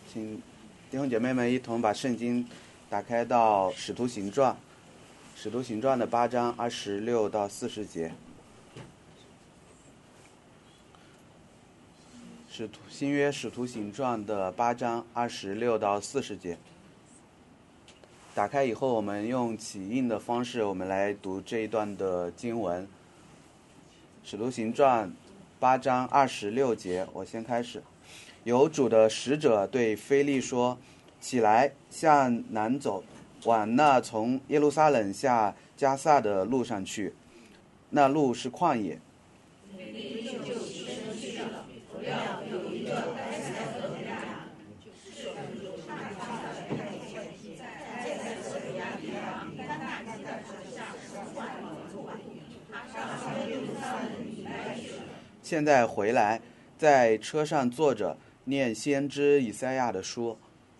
请弟兄姐妹们一同把圣经打开到《使徒行传》，《使徒行传》的8章26到40节。新约《使徒行传》的8章26到40节。打开以后，我们用起印的方式，我们来读这一段的经文。《使徒行传》8章26节，我先开始。有主的使者对腓力说：“起来，向南走，往那从耶路撒冷下加萨的路上去，那路是旷野。”腓力就起身去了，不料有一个该撒的人就是主派他的太监，在塞勒亚地方甘纳基的城下使唤路完，他上耶路撒冷以来去了。现在回来，在车上坐着，念先知以赛亚的书。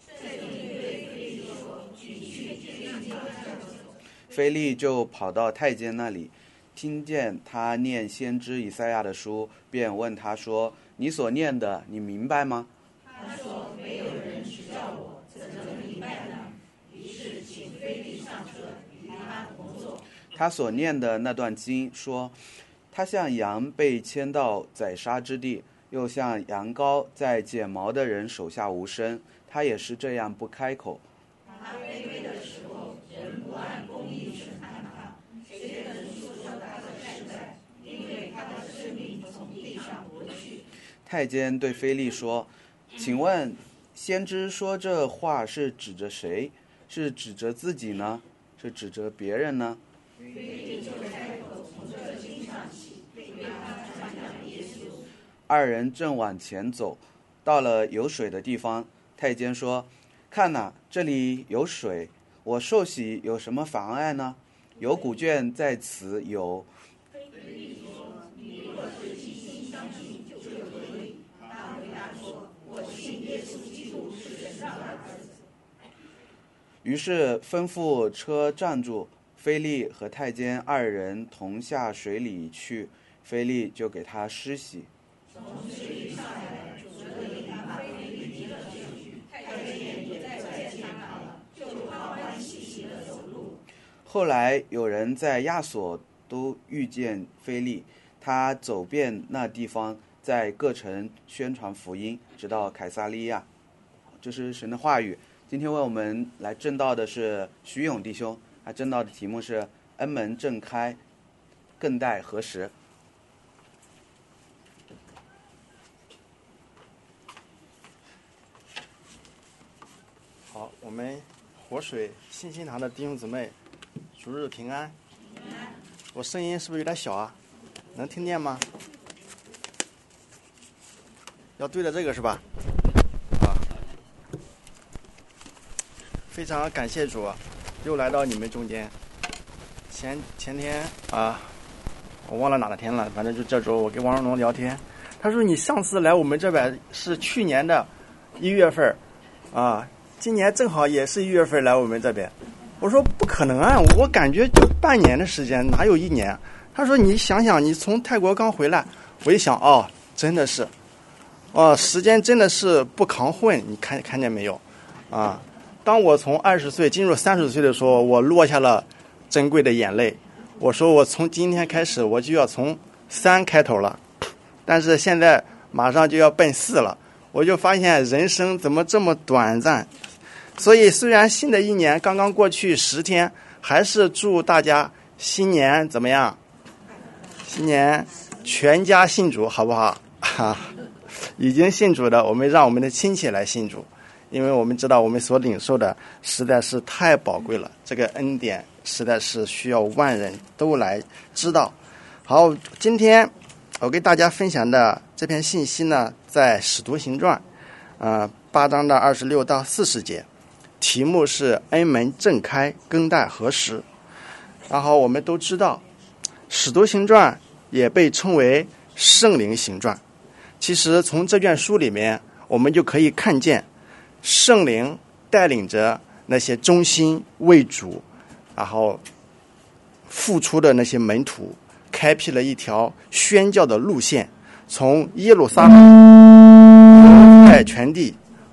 腓力就跑到太监那里，听见他念先知以赛亚的书，便问他说：“你所念的，你明白吗？”他说：“没有人指教我，怎能明白呢？”于是请腓力上车，与他同坐。他所念的那段经说：“他像羊被牵到宰杀之地，又像羊羔在剪毛的人手下无声，他也是这样不开口。他卑微的时候，人不按公义审判他，谁能诉说他的世代？因为他的生命从地上夺去。”太监对腓力说：“请问，先知说这话是指着谁？是指着自己呢？是指着别人呢？”腓力就开口从这经上起，为他传讲耶稣。二人正往前走，到了有水的地方，太监说：“看哪，这里有水，我受洗有什么妨碍呢？有古卷在此有。”腓力说：“你若是信心相信，就可以。”他回答说：“我信耶稣基督是神的儿子。”于是吩咐车站住，腓力和太监二人同下水里去，腓力就给他施洗。从水里上来，主的灵把腓力提了去，太监也再见他了，就欢欢喜喜地走路。后来有人在亚索都遇见腓力，他走遍那地方，在各城宣传福音，直到凯撒利亚。这是神的话语。今天为我们来证道的是徐勇弟兄，他证道的题目是恩门正开，更待何时。 好，我们活水信心堂的弟兄姊妹，主日平安。我声音是不是有点小啊？能听见吗？要对着这个是吧？啊，非常感谢主，又来到你们中间。前天啊，我忘了哪天了，反正就这周我跟王荣龙聊天，他说你上次来我们这边是去年的1月份啊。今年正好也是1月份来我们这边，我说不可能啊，我感觉就半年的时间，哪有1年？他说你想想，你从泰国刚回来，我一想哦，真的是，哦，时间真的是不扛混，你看见没有？啊，当我从20岁进入30岁的时候，我落下了珍贵的眼泪。我说我从今天开始我就要从3开头了，但是现在马上就要奔4了，我就发现人生怎么这么短暂。所以虽然新的一年刚刚过去10天，还是祝大家新年怎么样？新年全家信主，好不好？已经信主的，我们让我们的亲戚来信主，因为我们知道我们所领受的实在是太宝贵了，这个恩典实在是需要万人都来知道。好，今天我给大家分享的这篇信息呢，在《使徒行传》8章的26到40节，题目是恩门正开，更待何时。然后我们都知道，《使徒行传》也被称为圣灵行传。其实从这卷书里面，我们就可以看见圣灵带领着那些忠心为主，然后付出的那些门徒，开辟了一条宣教的路线，从耶路撒冷在全地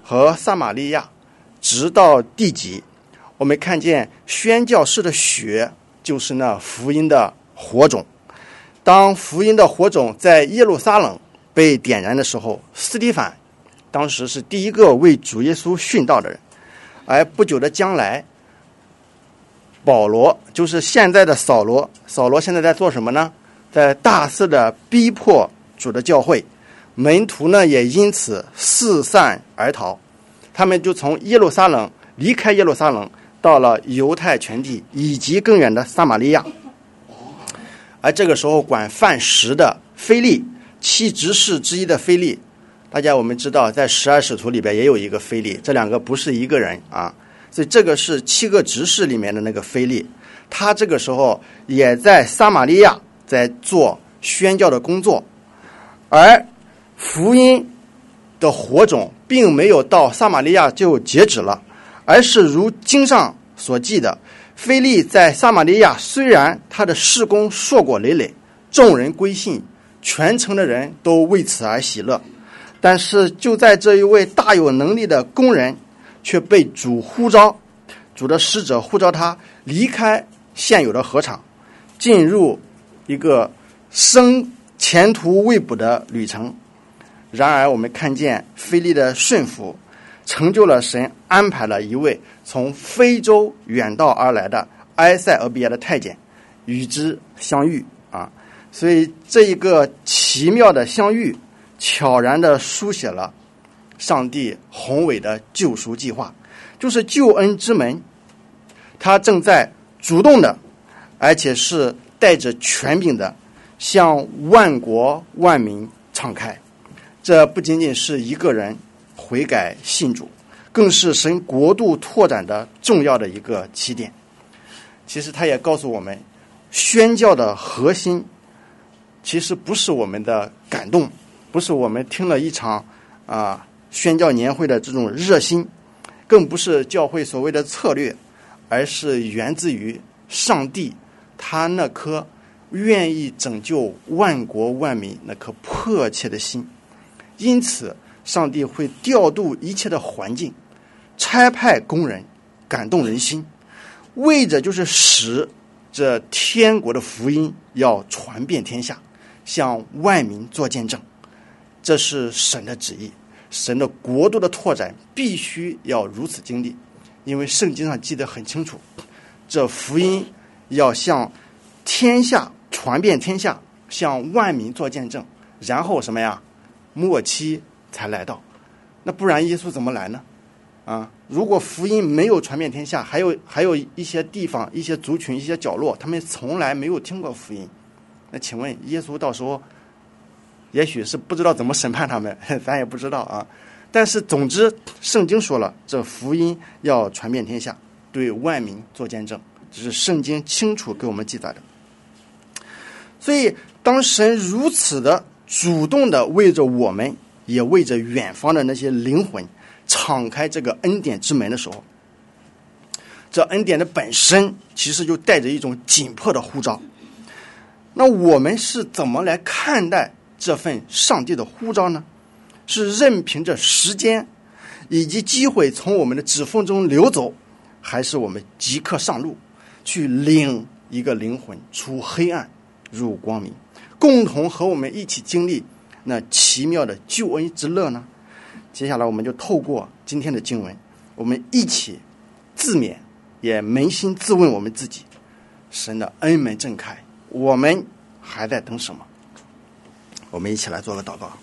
和撒玛利亚，直到地极。我们看见宣教士的血就是那福音的火种。当福音的火种在耶路撒冷被点燃的时候，司提反当时是第一个为主耶稣殉道的人。而不久的将来，保罗就是现在的扫罗，扫罗现在在做什么呢？在大肆的逼迫主的教会，门徒呢也因此四散而逃，他们就从耶路撒冷离开耶路撒冷，到了犹太全地以及更远的撒玛利亚。而这个时候管饭食的腓利，七执事之一的腓利，大家我们知道在12使徒里边也有一个腓利，这两个不是一个人啊，所以这个是7个执事里面的那个腓利，他这个时候也在撒玛利亚在做宣教的工作。而福音的火种并没有到撒玛利亚就截止了，而是如经上所记的，腓利在撒玛利亚虽然他的事工硕果累累，众人归信，全城的人都为此而喜乐，但是就在这一位大有能力的工人却被主呼召，主的使者呼召他离开现有的禾场，进入一个前途未卜的旅程。然而我们看见腓利的顺服成就了神安排了一位从非洲远道而来的埃塞俄比亚的太监与之相遇啊，所以这一个奇妙的相遇悄然地书写了上帝宏伟的救赎计划，就是救恩之门，他正在主动的而且是带着权柄的向万国万民敞开。这不仅仅是一个人悔改信主，更是神国度拓展的重要的一个起点。其实他也告诉我们，宣教的核心其实不是我们的感动，不是我们听了一场宣教年会的这种热心，更不是教会所谓的策略，而是源自于上帝他那颗愿意拯救万国万民那颗迫切的心。因此上帝会调度一切的环境，差派工人，感动人心，为着就是使这天国的福音要传遍天下，向万民做见证。这是神的旨意，神的国度的拓展必须要如此经历，因为圣经上记得很清楚，这福音要向天下传遍天下，向万民做见证，然后什么呀？末期才来到。那不然耶稣怎么来呢？如果福音没有传遍天下，还有一些地方、一些族群、一些角落，他们从来没有听过福音，那请问耶稣到时候也许是不知道怎么审判他们，咱也不知道啊。但是总之圣经说了，这福音要传遍天下，对万民做见证，这是圣经清楚给我们记载的。所以当神如此的主动的为着我们，也为着远方的那些灵魂敞开这个恩典之门的时候，这恩典的本身其实就带着一种紧迫的呼召。那我们是怎么来看待这份上帝的呼召呢？是任凭着时间以及机会从我们的指缝中流走，还是我们即刻上路，去领一个灵魂出黑暗入光明，共同和我们一起经历那奇妙的救恩之乐呢？接下来我们就透过今天的经文，我们一起自勉，也扪心自问我们自己，神的恩门正开，我们还在等什么？我们一起来做个祷告。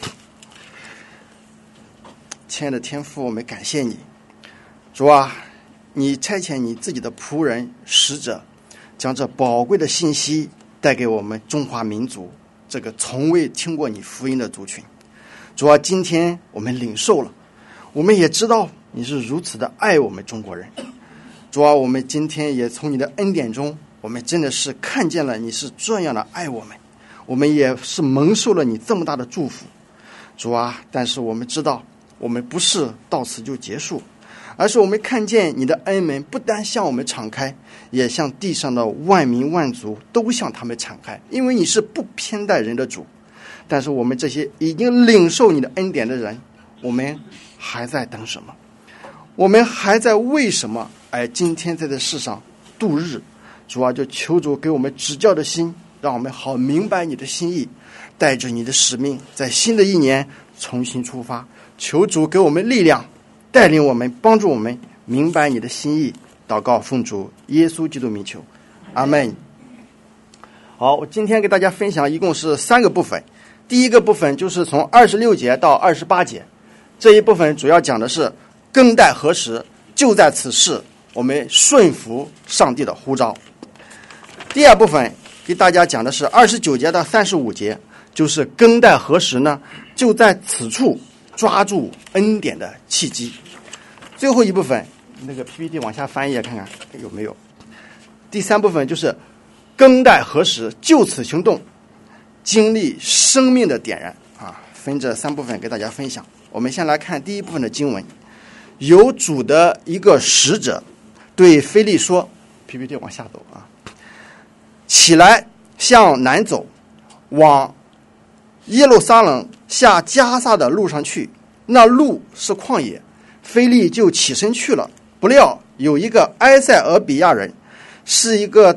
亲爱的天父，我们感谢你，主啊，你差遣你自己的仆人使者，将这宝贵的信息带给我们中华民族这个从未听过你福音的族群。主啊，今天我们领受了，我们也知道你是如此的爱我们中国人。主啊，我们今天也从你的恩典中，我们真的是看见了你是这样的爱我们，我们也是蒙受了你这么大的祝福。主啊，但是我们知道我们不是到此就结束，而是我们看见你的恩门不单向我们敞开，也向地上的万民万族都向他们敞开，因为你是不偏待人的主。但是我们这些已经领受你的恩典的人， 我们还在等什么？我们还在为什么今天在这世上度日？主啊，就求主给我们指教的心，让我们好明白你的心意，带着你的使命，在新的一年重新出发。求主给我们力量，带领我们，帮助我们明白你的心意。祷告奉主耶稣基督名求，阿们。好，我今天给大家分享一共是3个部分。第一个部分就是从26节到28节，这一部分主要讲的是更待何时，就在此时，我们顺服上帝的呼召。第二部分给大家讲的是29节到35节，就是更待何时呢？就在此处抓住恩典的契机。最后一部分，那个 PPT 往下翻页看看有没有。第3部分就是更待何时，就此行动，经历生命的点燃啊。分这3部分给大家分享。我们先来看第一部分的经文。有主的一个使者对腓利说， PPT 往下走啊，起来向南走，往耶路撒冷下加撒的路上去，那路是旷野。腓利就起身去了，不料有一个埃塞俄比亚人，是一个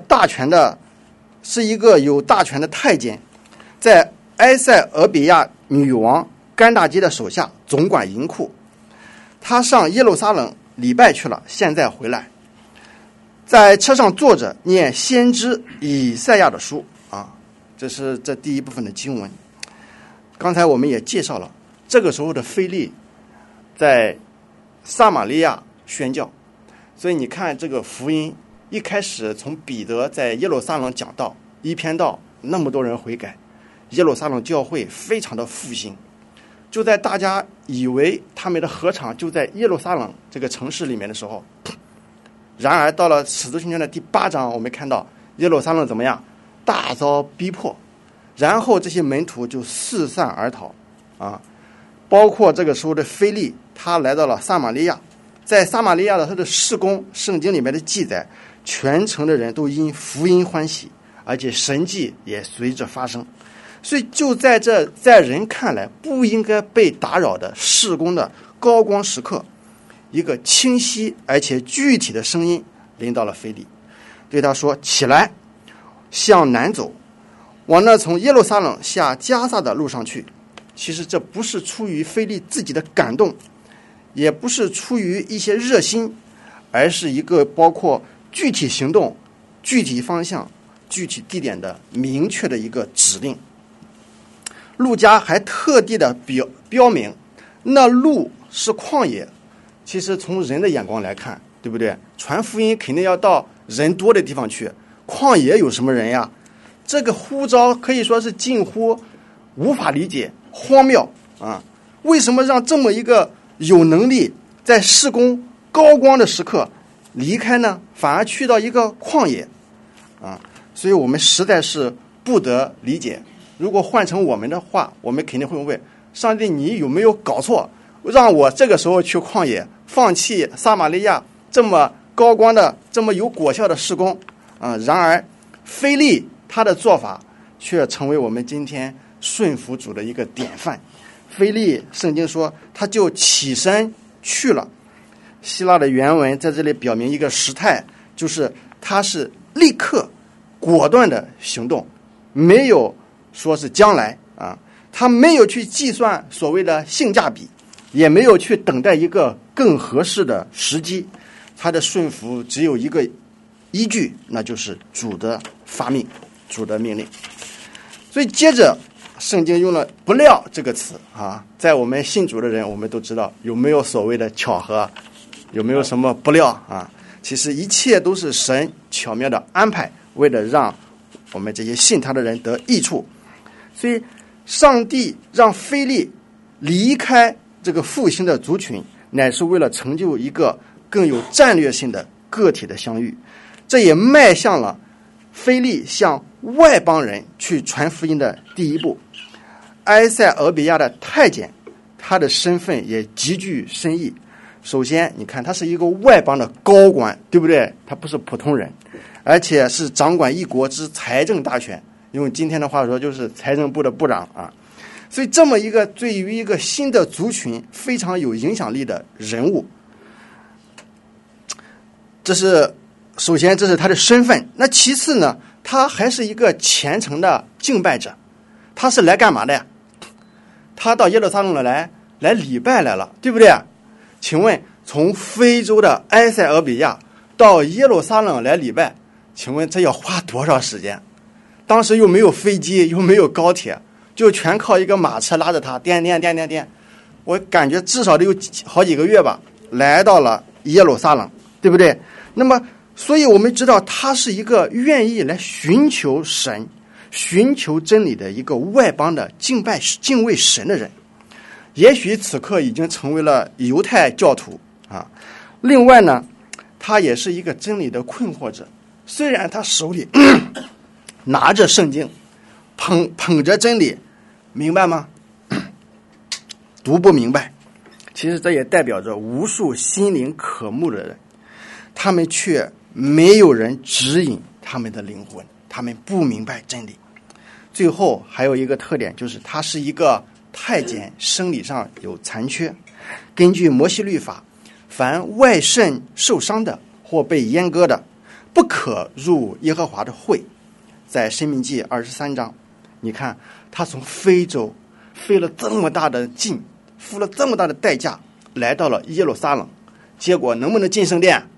有大权的太监，在埃塞俄比亚女王甘大基的手下总管银库。他上耶路撒冷礼拜去了，现在回来，在车上坐着念先知以赛亚的书啊。这是这第一部分的经文。刚才我们也介绍了，这个时候的腓利在撒玛利亚宣教，所以你看这个福音一开始从彼得在耶路撒冷讲道，一篇道那么多人悔改，耶路撒冷教会非常的复兴。就在大家以为他们的禾场就在耶路撒冷这个城市里面的时候，然而到了使徒行传的第8章，我们看到耶路撒冷怎么样，大遭逼迫，然后这些门徒就四散而逃啊。包括这个时候的腓利，他来到了撒玛利亚，在撒玛利亚的他的事工，圣经里面的记载，全城的人都因福音欢喜，而且神迹也随着发生。所以就在这在人看来不应该被打扰的事工的高光时刻，一个清晰而且具体的声音临到了腓利，对他说，起来向南走，往那从耶路撒冷下加撒的路上去。其实这不是出于腓利自己的感动，也不是出于一些热心，而是一个包括具体行动、具体方向、具体地点的明确的一个指令。路加还特地的标明，那路是旷野。其实从人的眼光来看，对不对？传福音肯定要到人多的地方去，旷野有什么人呀？这个呼召可以说是近乎无法理解、荒谬啊！为什么让这么一个有能力在事工高光的时刻离开呢？反而去到一个旷野啊！所以我们实在是不得理解。如果换成我们的话，我们肯定会问上帝，你有没有搞错，让我这个时候去旷野，放弃撒玛利亚这么高光的、这么有果效的事工啊？然而腓利他的做法却成为我们今天顺服主的一个典范。腓利圣经说他就起身去了，希腊的原文在这里表明一个时态，就是他是立刻果断的行动，没有说是将来啊，他没有去计算所谓的性价比，也没有去等待一个更合适的时机，他的顺服只有一个依据，那就是主的发命，主的命令。所以接着圣经用了不料这个词啊，在我们信主的人我们都知道，有没有所谓的巧合，有没有什么不料啊？其实一切都是神巧妙的安排，为了让我们这些信他的人得益处。所以上帝让腓利离开这个复兴的族群，乃是为了成就一个更有战略性的个体的相遇。这也迈向了腓利向外邦人去传福音的第一步。埃塞俄比亚的太监，他的身份也极具深意。首先你看他是一个外邦的高官，对不对？他不是普通人，而且是掌管一国之财政大权，用今天的话说就是财政部的部长啊。 所以这么一个对于一个新的族群非常有影响力的人物，这是首先这是他的身份。那其次呢，他还是一个虔诚的敬拜者。他是来干嘛的呀？他到耶路撒冷来礼拜来了，对不对？请问从非洲的埃塞俄比亚到耶路撒冷来礼拜，请问这要花多少时间？当时又没有飞机，又没有高铁，就全靠一个马车拉着他颠，我感觉至少得有好几个月吧，来到了耶路撒冷，对不对？那么所以我们知道他是一个愿意来寻求神、寻求真理的一个外邦的敬畏神的人。也许此刻已经成为了犹太教徒啊。另外呢，他也是一个真理的困惑者。虽然他手里拿着圣经，捧着真理，明白吗？读不明白。其实这也代表着无数心灵渴慕的人，他们却没有人指引他们的灵魂，他们不明白真理。最后还有一个特点，就是他是一个太监，生理上有残缺。根据摩西律法，凡外肾受伤的或被阉割的，不可入耶和华的会。在申命记23章，你看他从非洲费了这么大的劲，付了这么大的代价，来到了耶路撒冷，结果能不能进圣殿？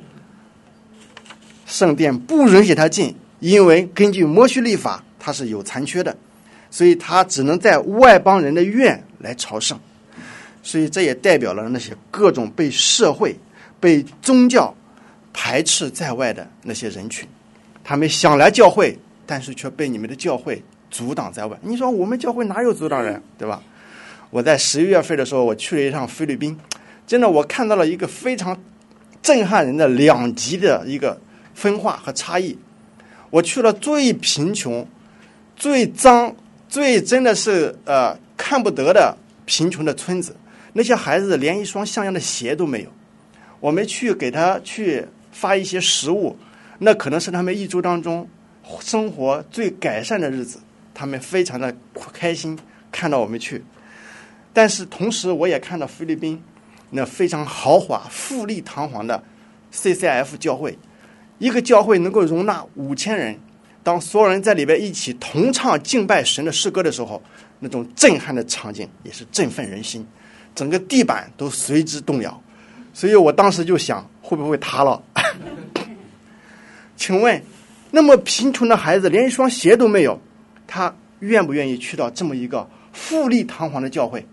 圣殿不允许他进，因为根据摩西律法他是有残缺的，所以他只能在外邦人的院来朝圣。所以这也代表了那些各种被社会、被宗教排斥在外的那些人群，他们想来教会，但是却被你们的教会阻挡在外。你说我们教会哪有阻挡人，对吧？我在11月份的时候，我去了一趟菲律宾，真的我看到了一个非常震撼人的两极的一个分化和差异。我去了最贫穷、最脏、最真的是看不得的贫穷的村子，那些孩子连一双像样的鞋都没有。我们去给他去发一些食物，那可能是他们一周当中生活最改善的日子，他们非常的开心看到我们去。但是同时我也看到菲律宾那非常豪华富丽堂皇的 CCIF 教会，一个教会能够容纳5000人，当所有人在里边一起同唱敬拜神的诗歌的时候，那种震撼的场景也是振奋人心，整个地板都随之动摇。所以我当时就想，会不会塌了？请问那么贫穷的孩子连一双鞋都没有，他愿不愿意去到这么一个富丽堂皇的教会？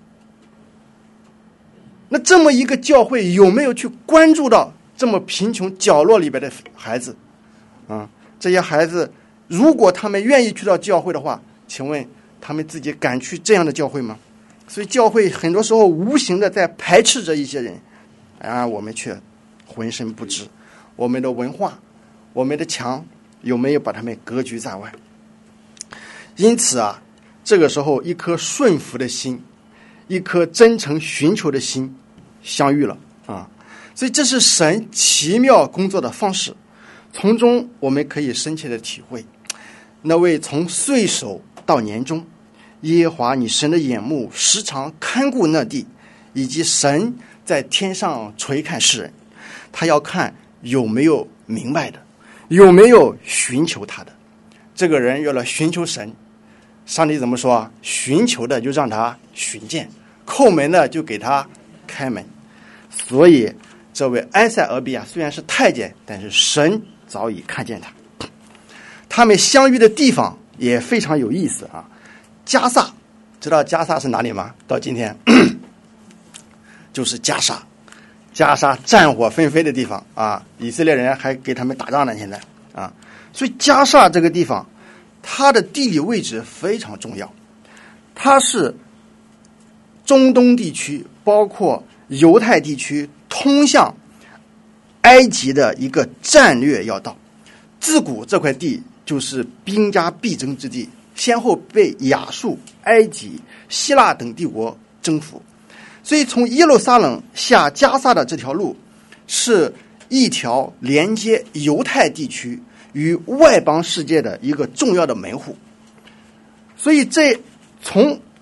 那这么一个教会有没有去关注到这么贫穷角落里边的孩子这些孩子如果他们愿意去到教会的话，请问他们自己敢去这样的教会吗？所以教会很多时候无形的在排斥着一些人，然而我们却浑身不知。我们的文化，我们的墙有没有把他们隔绝在外？因此这个时候一颗顺服的心，一颗真诚寻求的心相遇了所以这是神奇妙工作的方式，从中我们可以深切的体会，那位从岁首到年终，耶和华你神的眼目时常看顾那地，以及神在天上垂看世人，他要看有没有明白的，有没有寻求他的。这个人要来寻求神，上帝怎么说？寻求的就让他寻见，叩门的就给他开门。所以这位埃塞俄比亚虽然是太监，但是神早已看见他。他们相遇的地方也非常有意思加萨，知道加萨是哪里吗？到今天就是加沙战火纷飞的地方以色列人还给他们打仗呢现在所以加沙这个地方它的地理位置非常重要，它是中东地区包括犹太地区通向埃及的一个战略要道。自古这块地就是兵家必争之地，先后被亚述、埃及、希腊等帝国征服。所以从耶路撒冷下加萨的这条路是一条连接犹太地区与外邦世界的一个重要的门户。所以这从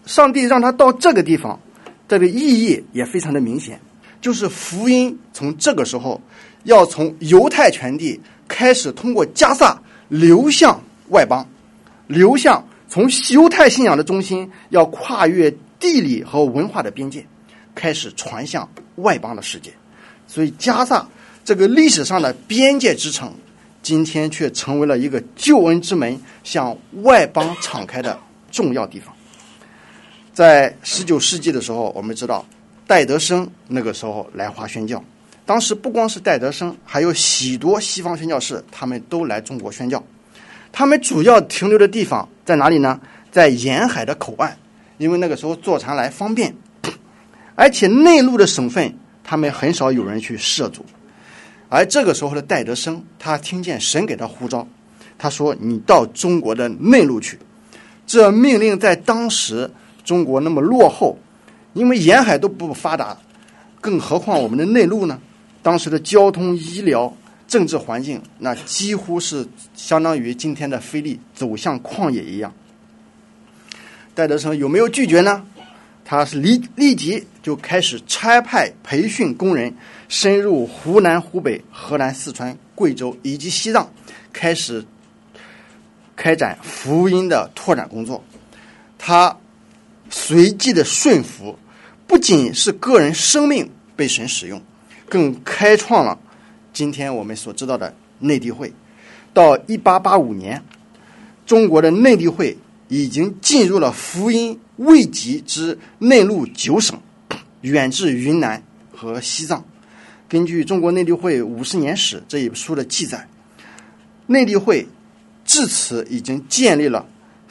上帝让他到这个地方，这个意义也非常的明显，就是福音从这个时候要从犹太全地开始通过加萨流向外邦，流向从犹太信仰的中心要跨越地理和文化的边界，开始传向外邦的世界。所以加萨这个历史上的边界之城，今天却成为了一个救恩之门，向外邦敞开的重要地方。在19世纪的时候，我们知道戴德生那个时候来华宣教，当时不光是戴德生，还有许多西方宣教士，他们都来中国宣教。他们主要停留的地方在哪里呢？在沿海的口岸，因为那个时候坐船来方便，而且内陆的省份他们很少有人去涉足。而这个时候的戴德生，他听见神给他呼召，他说你到中国的内陆去。这命令在当时中国那么落后，因为沿海都不发达，更何况我们的内陆呢？当时的交通、医疗、政治环境，那几乎是相当于今天的菲律走向旷野一样。戴德生有没有拒绝呢？他是立即就开始差派培训工人深入湖南、湖北、河南、四川、贵州以及西藏，开始开展福音的拓展工作。他随即的顺服，不仅是个人生命被神使用，更开创了今天我们所知道的内地会。到1885年，中国的内地会已经进入了福音未及之内陆9省，远至云南和西藏。根据《中国内地会50年史》这一书的记载，内地会至此已经建立了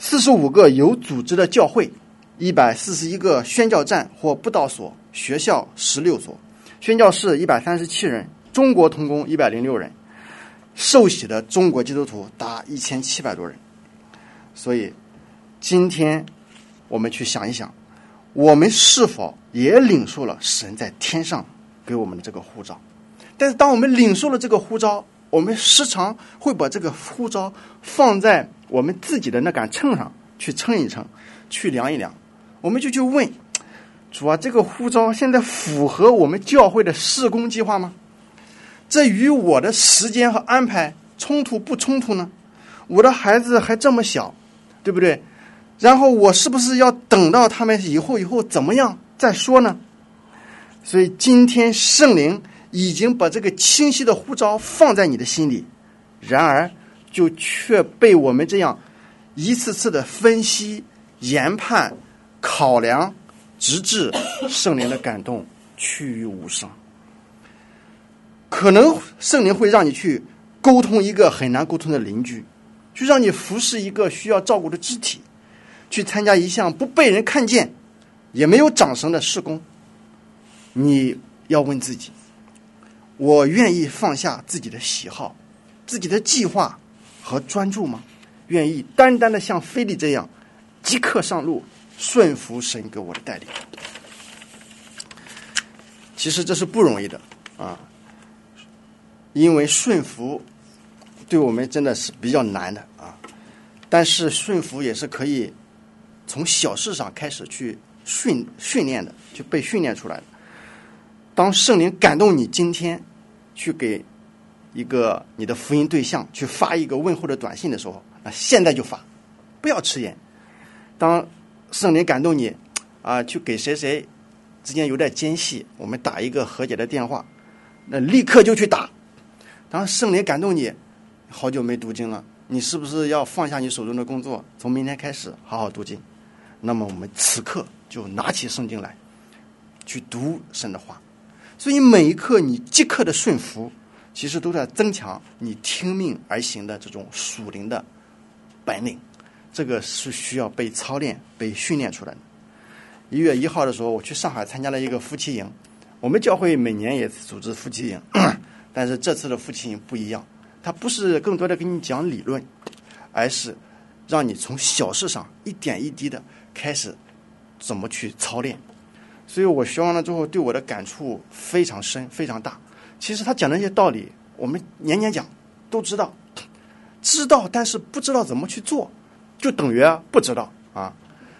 45个有组织的教会，141个宣教站或布道所，学校16所，宣教士137人，中国同工106人，受洗的中国基督徒达1700多人。所以今天我们去想一想，我们是否也领受了神在天上给我们的这个呼召？但是当我们领受了这个呼召，我们时常会把这个呼召放在我们自己的那杆秤上去称一称，去量一量。我们就去问主啊，这个呼召现在符合我们教会的事工计划吗？这与我的时间和安排冲突不冲突呢？我的孩子还这么小，对不对？然后我是不是要等到他们以后怎么样再说呢？所以今天圣灵已经把这个清晰的呼召放在你的心里，然而就却被我们这样一次次的分析、研判、考量，直至圣灵的感动趋于无声。可能圣灵会让你去沟通一个很难沟通的邻居，去让你服侍一个需要照顾的肢体，去参加一项不被人看见也没有掌声的事工。你要问自己，我愿意放下自己的喜好、自己的计划和专注吗？愿意单单的像腓力这样即刻上路，顺服神给我的带领？其实这是不容易的啊，因为顺服对我们真的是比较难的啊。但是顺服也是可以从小事上开始去训练的，去被训练出来的。当圣灵感动你今天去给一个你的福音对象去发一个问候的短信的时候，那现在就发，不要迟延。当圣灵感动你去给谁谁之间有点间隙，我们打一个和解的电话，那立刻就去打。当圣灵感动你，好久没读经了，你是不是要放下你手中的工作，从明天开始好好读经？那么我们此刻就拿起圣经来去读神的话。所以每一刻你即刻的顺服，其实都在增强你听命而行的这种属灵的本领。这个是需要被操练、被训练出来的。1月1号的时候，我去上海参加了一个夫妻营。我们教会每年也组织夫妻营，但是这次的夫妻营不一样，它不是更多的跟你讲理论，而是让你从小事上一点一滴的开始怎么去操练。所以我学完了之后，对我的感触非常深、非常大。其实他讲的那些道理，我们年年讲，都知道，但是不知道怎么去做，就等于不知道啊。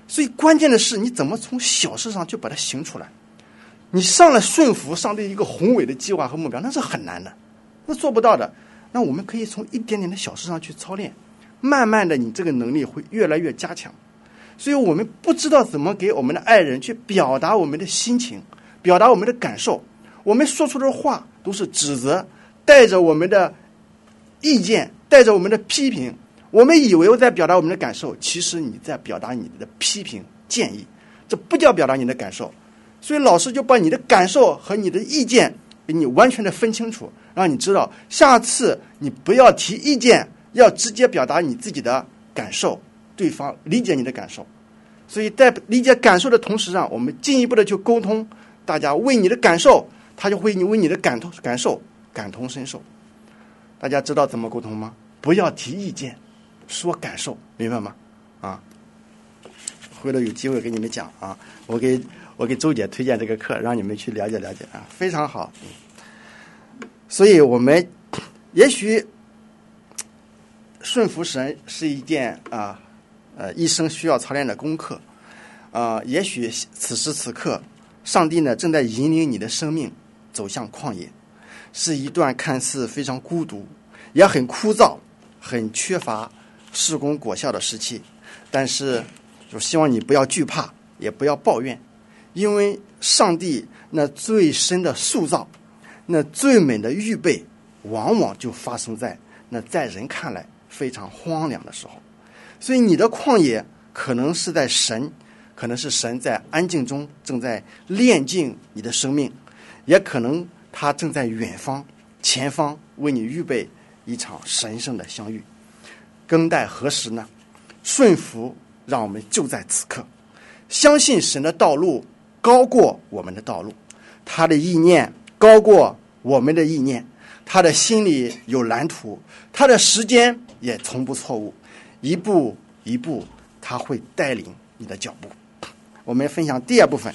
所以关键的是你怎么从小事上就把它行出来。你上来顺服上帝一个宏伟的计划和目标，那是很难的，那做不到的。那我们可以从一点点的小事上去操练，慢慢的你这个能力会越来越加强。所以我们不知道怎么给我们的爱人去表达我们的心情，表达我们的感受，我们说出的话都是指责，带着我们的意见，带着我们的批评。我们以为我在表达我们的感受，其实你在表达你的批评建议，这不叫表达你的感受。所以老师就把你的感受和你的意见给你完全的分清楚，让你知道下次你不要提意见，要直接表达你自己的感受，对方理解你的感受。所以在理解感受的同时上，我们进一步的去沟通，大家为你的感受，他就会为你的感受感同身受。大家知道怎么沟通吗？不要提意见，说感受，明白吗？啊，回头有机会给你们讲啊，我给周姐推荐这个课，让你们去了解了解啊，非常好。所以我们也许顺服神是一件一生需要操练的功课也许此时此刻，上帝呢正在引领你的生命走向旷野，是一段看似非常孤独，也很枯燥，很缺乏事工果效的时期。但是就希望你不要惧怕，也不要抱怨，因为上帝那最深的塑造，那最美的预备，往往就发生在那在人看来非常荒凉的时候。所以你的旷野可能是在神，可能是神在安静中正在炼净你的生命，也可能他正在远方前方为你预备一场神圣的相遇。更待何时呢？顺服让我们就在此刻，相信神的道路高过我们的道路，他的意念高过我们的意念，他的心里有蓝图，他的时间也从不错误，一步一步他会带领你的脚步。我们分享第二部分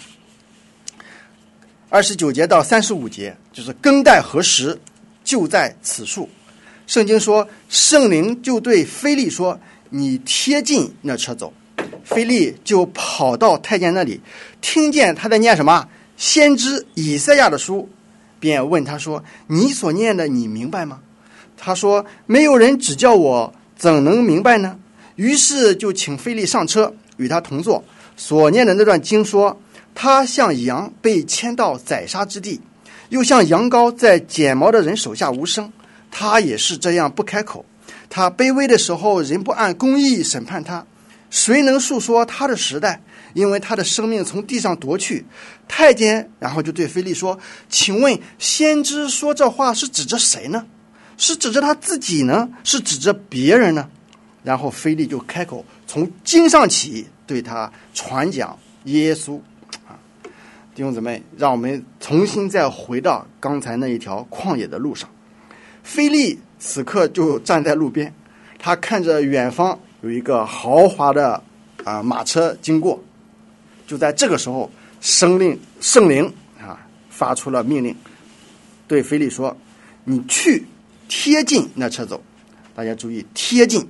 29节到35节，就是更待何时，就在此处。圣经说，圣灵就对腓利说，你贴近那车走。腓利就跑到太监那里，听见他在念什么先知以赛亚的书，便问他说，你所念的你明白吗？他说，没有人指教我，怎能明白呢？于是就请腓利上车，与他同坐。所念的那段经说，他像羊被牵到宰杀之地，又像羊羔在剪毛的人手下无声，他也是这样不开口。他卑微的时候，人不按公义审判他，谁能述说他的时代？因为他的生命从地上夺去。太监然后就对腓利说，请问先知说这话是指着谁呢？是指着他自己呢？是指着别人呢？然后腓利就开口，从经上起对他传讲耶稣弟兄姊妹，让我们重新再回到刚才那一条旷野的路上。腓利此刻就站在路边，他看着远方有一个豪华的马车经过。就在这个时候，圣灵发出了命令，对腓利说，你去贴近那车走。大家注意，贴近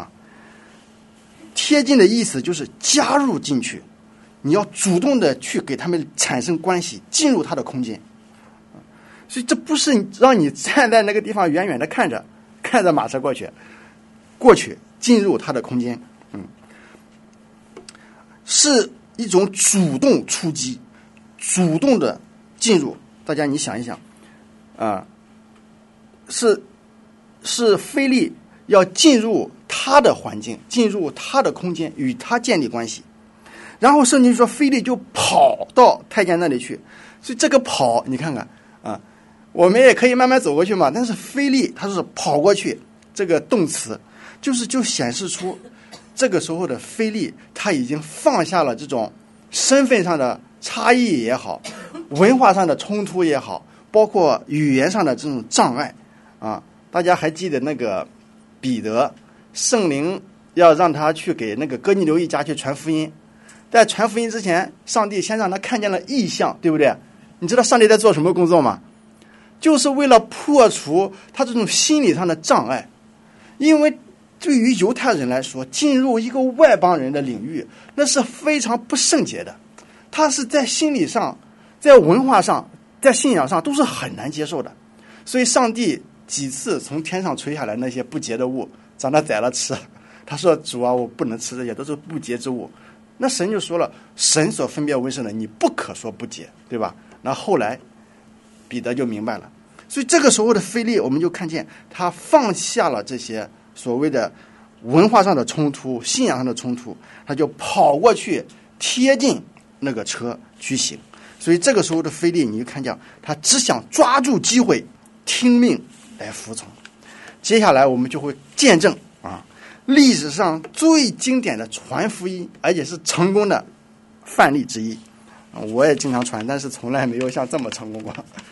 贴近的意思就是加入进去，你要主动的去给他们产生关系，进入他的空间。所以这不是让你站在那个地方远远的看着马车过去进入他的空间，是一种主动出击，主动的进入。大家你想一想是腓利要进入他的环境，进入他的空间，与他建立关系。然后圣经说腓利就跑到太监那里去。所以这个跑你看看我们也可以慢慢走过去嘛，但是腓利他是跑过去，这个动词就显示出这个时候的腓利他已经放下了这种身份上的差异也好，文化上的冲突也好，包括语言上的这种障碍大家还记得那个彼得，圣灵要让他去给那个哥尼流一家去传福音，在传福音之前，上帝先让他看见了异象，对不对？你知道上帝在做什么工作吗？就是为了破除他这种心理上的障碍。因为对于犹太人来说，进入一个外邦人的领域，那是非常不圣洁的，他是在心理上、在文化上、在信仰上都是很难接受的。所以上帝几次从天上垂下来那些不洁的物，让他宰了吃。他说：“主啊，我不能吃这些，都是不洁之物。”那神就说了，神所分别为圣的，你不可说不洁，对吧？那后来彼得就明白了。所以这个时候的腓利，我们就看见他放下了这些所谓的文化上的冲突、信仰上的冲突，他就跑过去贴近那个车去行。所以这个时候的腓利，你就看见他只想抓住机会，听命来服从。接下来我们就会见证历史上最经典的传福音，而且是成功的范例之一。我也经常传，但是从来没有像这么成功过。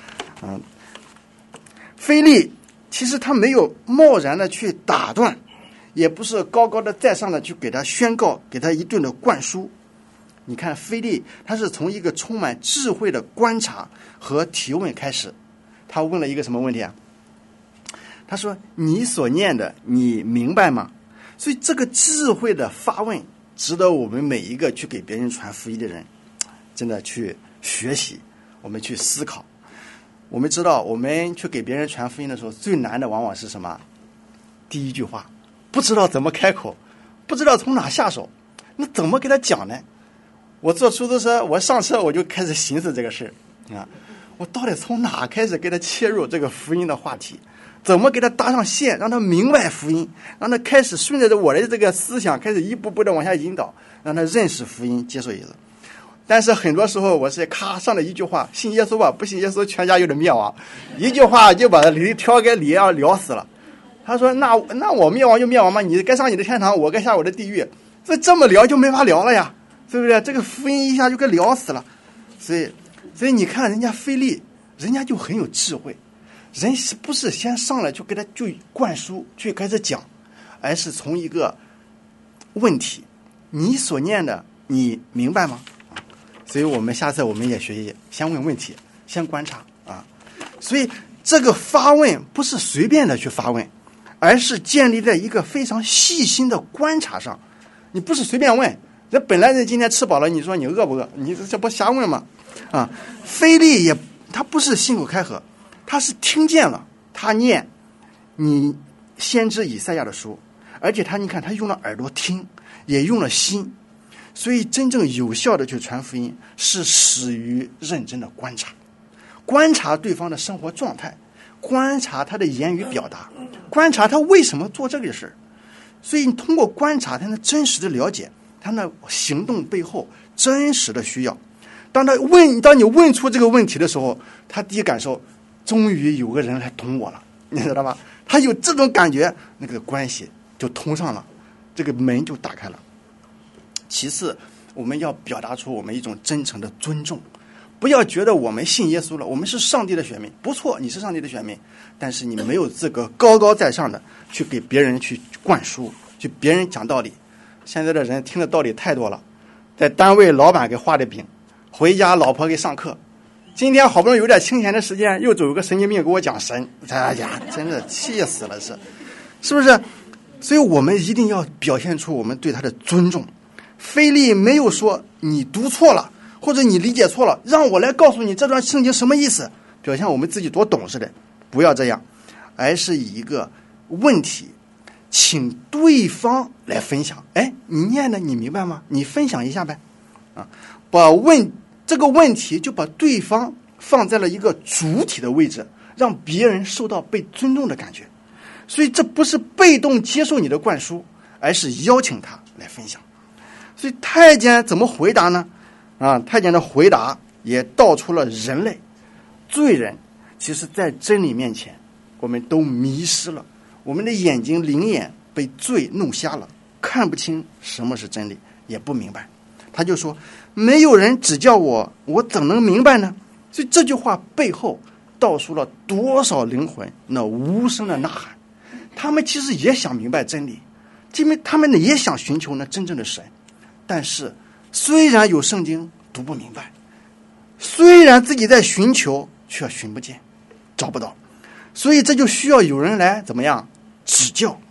腓利其实他没有贸然的去打断，也不是高高的在上的去给他宣告，给他一顿的灌输。你看腓利，他是从一个充满智慧的观察和提问开始。他问了一个什么问题啊？他说：“你所念的，你明白吗？”所以这个智慧的发问，值得我们每一个去给别人传福音的人，真的去学习，我们去思考。我们知道，我们去给别人传福音的时候，最难的往往是什么？第一句话，不知道怎么开口，不知道从哪下手，那怎么给他讲呢？我坐出租车，我上车我就开始寻思这个事啊，我到底从哪开始给他切入这个福音的话题？怎么给他搭上线，让他明白福音，让他开始顺着我的这个思想开始一步步的往下引导，让他认识福音，接受耶稣。但是很多时候我是咔上了一句话，信耶稣吧，不信耶稣全家有点灭亡，一句话就把他挑给理要聊死了。他说那我灭亡就灭亡嘛，你该上你的天堂，我该下我的地狱，这么聊就没法聊了呀，对不对？这个福音一下就给聊死了。所以你看人家腓利，人家就很有智慧，人是不是先上来就给他就灌输去开始讲，而是从一个问题，你所念的你明白吗？所以我们下次我们也学习，先问问题，先观察啊。所以这个发问不是随便的去发问，而是建立在一个非常细心的观察上。你不是随便问，这本来人今天吃饱了，你说你饿不饿？你这不瞎问吗？啊，腓利也他不是信口开河，他是听见了，他念你先知以赛亚的书，而且你看他用了耳朵听，也用了心。所以真正有效的去传福音，是始于认真的观察，观察对方的生活状态，观察他的言语表达，观察他为什么做这个事。所以你通过观察，才能真实的了解他那行动背后真实的需要。当你问出这个问题的时候，他第一感受，终于有个人来懂我了，你知道吗？他有这种感觉，那个关系就通上了，这个门就打开了。其次，我们要表达出我们一种真诚的尊重，不要觉得我们信耶稣了，我们是上帝的选民，不错，你是上帝的选民，但是你没有资格高高在上的去给别人去灌输，去别人讲道理。现在的人听的道理太多了，在单位老板给画的饼，回家老婆给上课，今天好不容易有点清闲的时间，又走有个神经病给我讲神，哎呀，真的气死了，是不是？所以我们一定要表现出我们对他的尊重。腓利没有说你读错了，或者你理解错了，让我来告诉你这段圣经什么意思，表现我们自己多懂似的，不要这样，而是以一个问题，请对方来分享。哎，你念的你明白吗？你分享一下呗，把这个问题就把对方放在了一个主体的位置，让别人受到被尊重的感觉。所以这不是被动接受你的灌输，而是邀请他来分享。所以太监怎么回答呢？太监的回答也道出了人类罪人其实在真理面前我们都迷失了，我们的眼睛灵眼被罪弄瞎了，看不清什么是真理，也不明白。他就说没有人指教我，我怎能明白呢？所以这句话背后道出了多少灵魂那无声的呐喊，他们其实也想明白真理，因为他们也想寻求那真正的神，但是虽然有圣经读不明白，虽然自己在寻求却寻不见，找不到，所以这就需要有人来怎么样指教，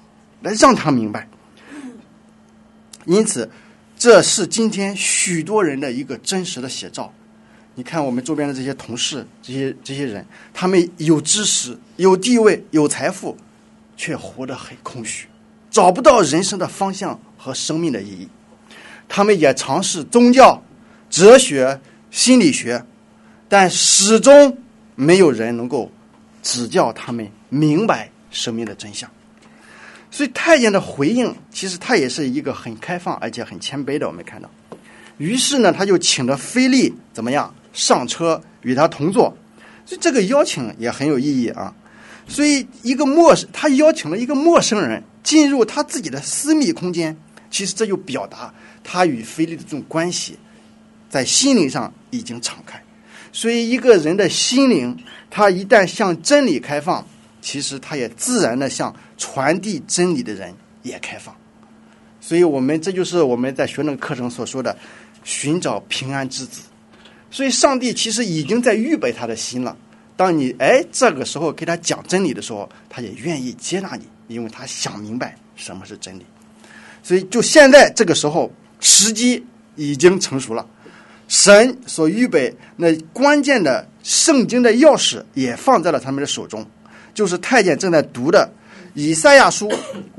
来让他明白。因此这是今天许多人的一个真实的写照。你看我们周边的这些同事，这些人，他们有知识、有地位、有财富，却活得很空虚，找不到人生的方向和生命的意义。他们也尝试宗教、哲学、心理学，但始终没有人能够指教他们明白生命的真相。所以太监的回应其实他也是一个很开放而且很谦卑的，我们看到。于是呢，他就请着腓力怎么样上车与他同坐。所以这个邀请也很有意义啊。所以他邀请了一个陌生人进入他自己的私密空间，其实这就表达他与腓力的这种关系在心灵上已经敞开。所以一个人的心灵，他一旦向真理开放，其实他也自然的向传递真理的人也开放。所以这就是我们在学那个课程所说的寻找平安之子。所以上帝其实已经在预备他的心了，当你这个时候给他讲真理的时候，他也愿意接纳你，因为他想明白什么是真理。所以就现在这个时候，时机已经成熟了，神所预备那关键的圣经的钥匙也放在了他们的手中，就是太监正在读的以赛亚书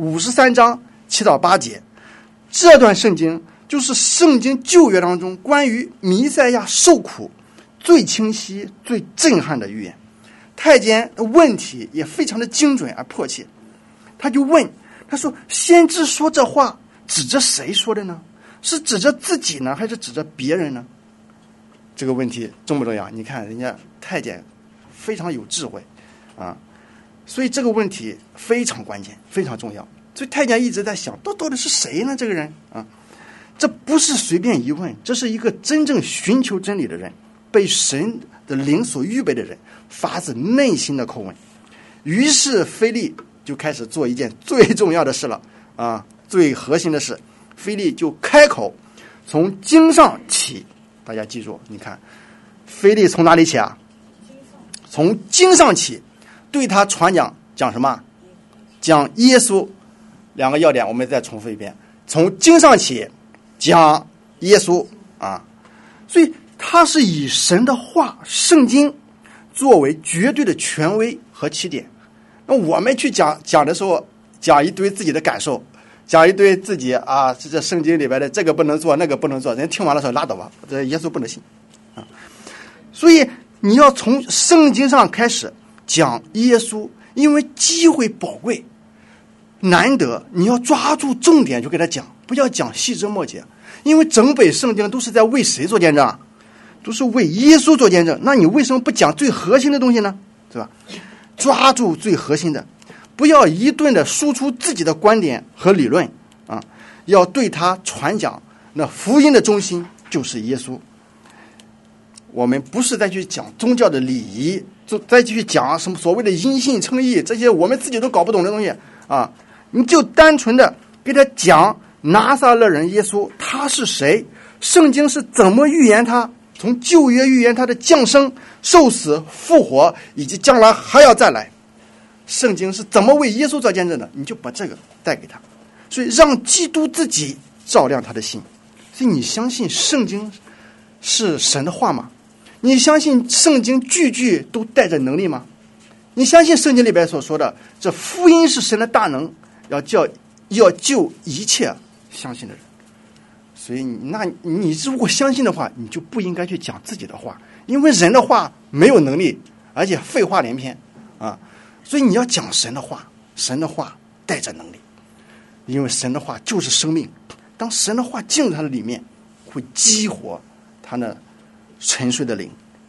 53章7到8节。这段圣经就是圣经旧约当中关于弥赛亚受苦最清晰最震撼的预言。太监的问题也非常的精准而迫切，他就问，他说先知说这话指着谁说的呢？是指着自己呢，还是指着别人呢？这个问题重不重要？你看人家太监非常有智慧啊，所以这个问题非常关键非常重要。所以太监一直在想，到底是谁呢？这个人啊，这不是随便一问，这是一个真正寻求真理的人，被神的灵所预备的人，发自内心的叩问。于是腓力就开始做一件最重要的事了啊，最核心的事。腓力就开口从经上起，大家记住，你看腓力从哪里起啊？从经上起，对他传讲什么？讲耶稣。两个要点我们再重复一遍，从经上起讲耶稣啊。所以他是以神的话圣经作为绝对的权威和起点。那我们去讲的时候，讲一堆自己的感受，讲一堆自己啊，这圣经里边的这个不能做那个不能做，人听完了说拉倒吧，这耶稣不能信啊。所以你要从圣经上开始讲耶稣，因为机会宝贵难得，你要抓住重点就给他讲，不要讲细枝末节，因为整本圣经都是在为谁做见证？都是为耶稣做见证。那你为什么不讲最核心的东西呢？对吧？抓住最核心的，不要一顿的输出自己的观点和理论啊，要对他传讲那福音的中心就是耶稣。我们不是再去讲宗教的礼仪，再去讲什么所谓的因信称义，这些我们自己都搞不懂的东西啊。你就单纯的给他讲拿撒勒人耶稣他是谁，圣经是怎么预言他，从旧约预言他的降生、受死、复活，以及将来还要再来，圣经是怎么为耶稣做见证的，你就把这个带给他。所以让基督自己照亮他的心。所以你相信圣经是神的话吗？你相信圣经句句都带着能力吗？你相信圣经里边所说的这福音是神的大能，要救一切相信的人。所以你如果相信的话，你就不应该去讲自己的话，因为人的话没有能力，而且废话连篇啊。所以你要讲神的话，神的话带着能力，因为神的话就是生命。当神的话进入他的里面，会激活他那沉睡的灵。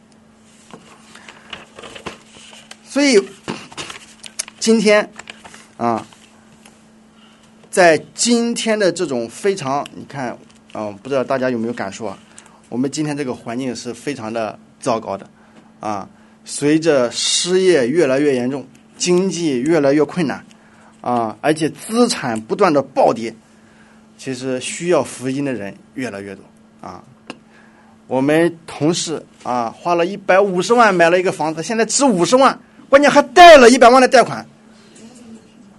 所以今天啊，在今天的这种非常，你看不知道大家有没有感受啊？我们今天这个环境是非常的糟糕的啊！随着失业越来越严重，经济越来越困难啊，而且资产不断的暴跌，其实需要福音的人越来越多啊。我们同事啊，花了150万买了一个房子，现在值50万，关键还贷了100万的贷款。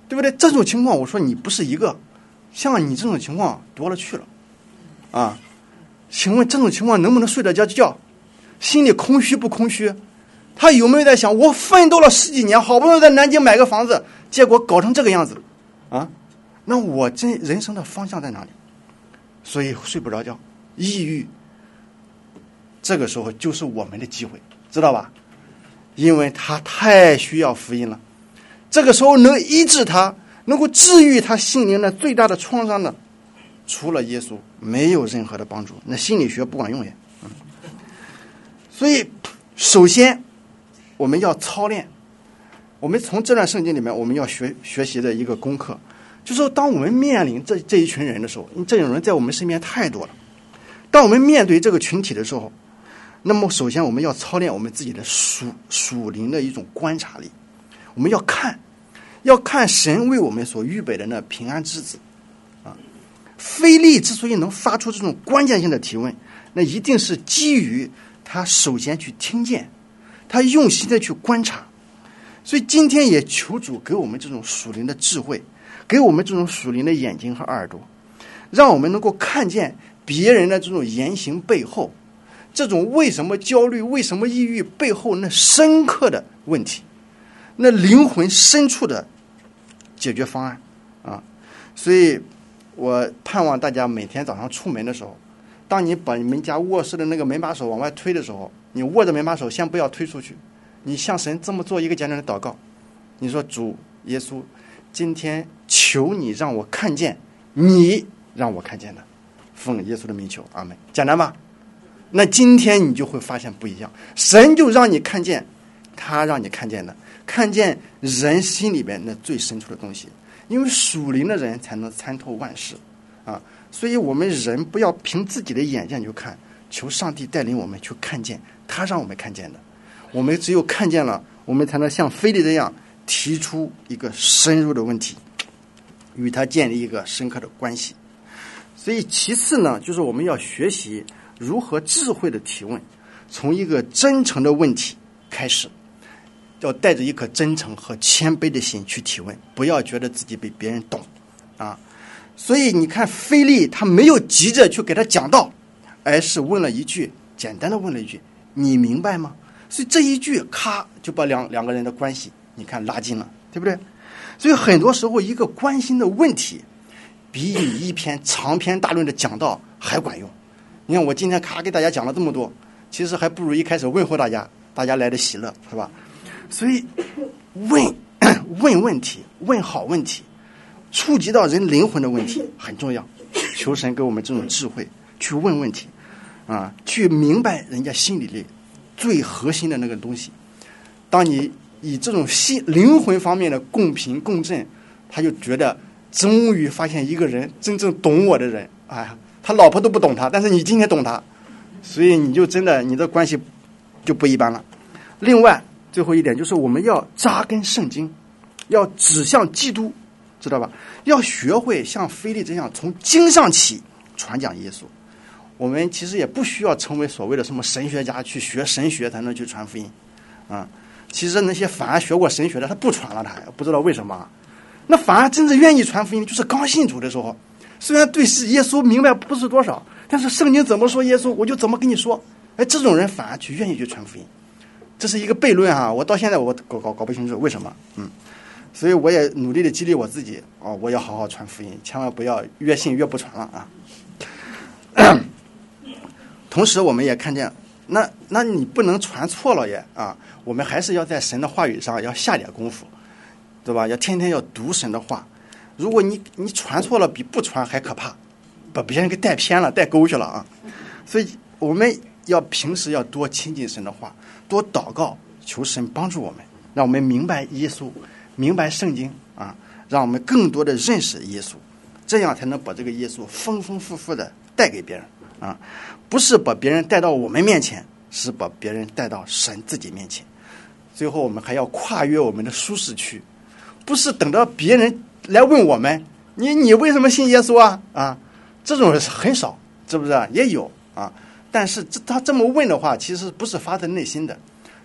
对不对？这种情况，我说你不是一个，像你这种情况多了去了，啊，请问这种情况能不能睡得着觉？心里空虚不空虚？他有没有在想，我奋斗了10几年，好不容易在南京买个房子，结果搞成这个样子，啊，那我这人生的方向在哪里？所以睡不着觉，抑郁。这个时候就是我们的机会，知道吧？因为他太需要福音了。这个时候能医治他，能够治愈他心灵的最大的创伤的，除了耶稣，没有任何的帮助。那心理学不管用也。所以，首先我们要操练。我们从这段圣经里面，我们要学习的一个功课，就是说，当我们面临这一群人的时候，这种人在我们身边太多了。当我们面对这个群体的时候，那么首先我们要操练我们自己的属灵的一种观察力。我们要看神为我们所预备的那平安之子啊。腓力之所以能发出这种关键性的提问，那一定是基于他首先去听见，他用心的去观察。所以今天也求主给我们这种属灵的智慧，给我们这种属灵的眼睛和耳朵，让我们能够看见别人的这种言行背后，这种为什么焦虑、为什么抑郁背后那深刻的问题，那灵魂深处的解决方案啊！所以我盼望大家每天早上出门的时候，当你把你们家卧室的那个门把手往外推的时候，你握着门把手先不要推出去，你向神这么做一个简单的祷告，你说：主耶稣，今天求你让我看见你让我看见的，奉耶稣的名求，阿们。简单吧？那今天你就会发现不一样，神就让你看见他让你看见的，看见人心里边那最深处的东西。因为属灵的人才能参透万事啊，所以我们人不要凭自己的眼睛去看，求上帝带领我们去看见他让我们看见的。我们只有看见了，我们才能像腓力这样提出一个深入的问题，与他建立一个深刻的关系。所以其次呢，就是我们要学习如何智慧的提问，从一个真诚的问题开始，要带着一颗真诚和谦卑的心去提问，不要觉得自己比别人懂啊。所以你看腓力他没有急着去给他讲道，而是问了一句，简单的问了一句，你明白吗？所以这一句咔就把两个人的关系你看拉近了，对不对？所以很多时候一个关心的问题比你一篇长篇大论的讲道还管用。你看我今天咔给大家讲了这么多，其实还不如一开始问候大家来的喜乐，是吧？所以问问题，问好问题，触及到人灵魂的问题很重要。求神给我们这种智慧去问问题啊，去明白人家心里的最核心的那个东西。当你以这种灵魂方面的共频共振，他就觉得终于发现一个人真正懂我的人，哎，他老婆都不懂他，但是你今天懂他，所以你就真的你的关系就不一般了。另外最后一点就是我们要扎根圣经，要指向基督，知道吧？要学会像腓力这样从经上起传讲耶稣。我们其实也不需要成为所谓的什么神学家去学神学才能去传福音啊。其实那些反而学过神学的他不传了，他不知道为什么。那反而真正愿意传福音就是刚信主的时候，虽然对耶稣明白不是多少，但是圣经怎么说耶稣我就怎么跟你说。哎，这种人反而去愿意去传福音，这是一个悖论啊！我到现在我搞不清楚为什么，所以我也努力的激励我自己我要好好传福音，千万不要越信越不传了啊。同时我们也看见，那你不能传错了也啊！我们还是要在神的话语上要下点功夫，对吧？要天天要读神的话。如果你传错了，比不传还可怕，把别人给带偏了、带沟去了啊！所以我们要平时要多亲近神的话，多祷告，求神帮助我们，让我们明白耶稣，明白圣经啊，让我们更多的认识耶稣，这样才能把这个耶稣丰丰富富的带给别人啊！不是把别人带到我们面前，是把别人带到神自己面前。最后我们还要跨越我们的舒适区，不是等到别人来问我们你为什么信耶稣啊？这种人很少，是不是？也有啊，但是他这么问的话，其实不是发自内心的。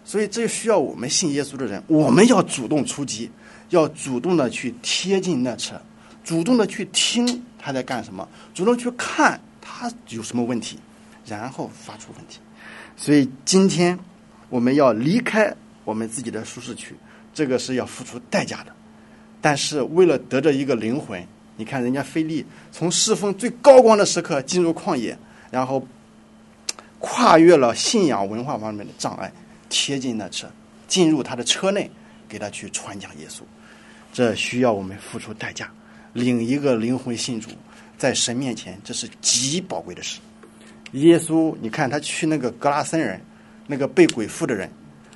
所以这需要我们信耶稣的人，我们要主动出击，要主动的去贴近那车，主动的去听他在干什么，主动去看他有什么问题，然后发出问题。所以今天我们要离开我们自己的舒适区，这个是要付出代价的。但是为了得着一个灵魂，你看人家腓力从侍奉最高光的时刻进入旷野，然后跨越了信仰文化方面的障碍，贴近那车，进入他的车内，给他去传讲耶稣。这需要我们付出代价，领一个灵魂信主，在神面前这是极宝贵的事。耶稣你看他去那个格拉森人，那个被鬼附的人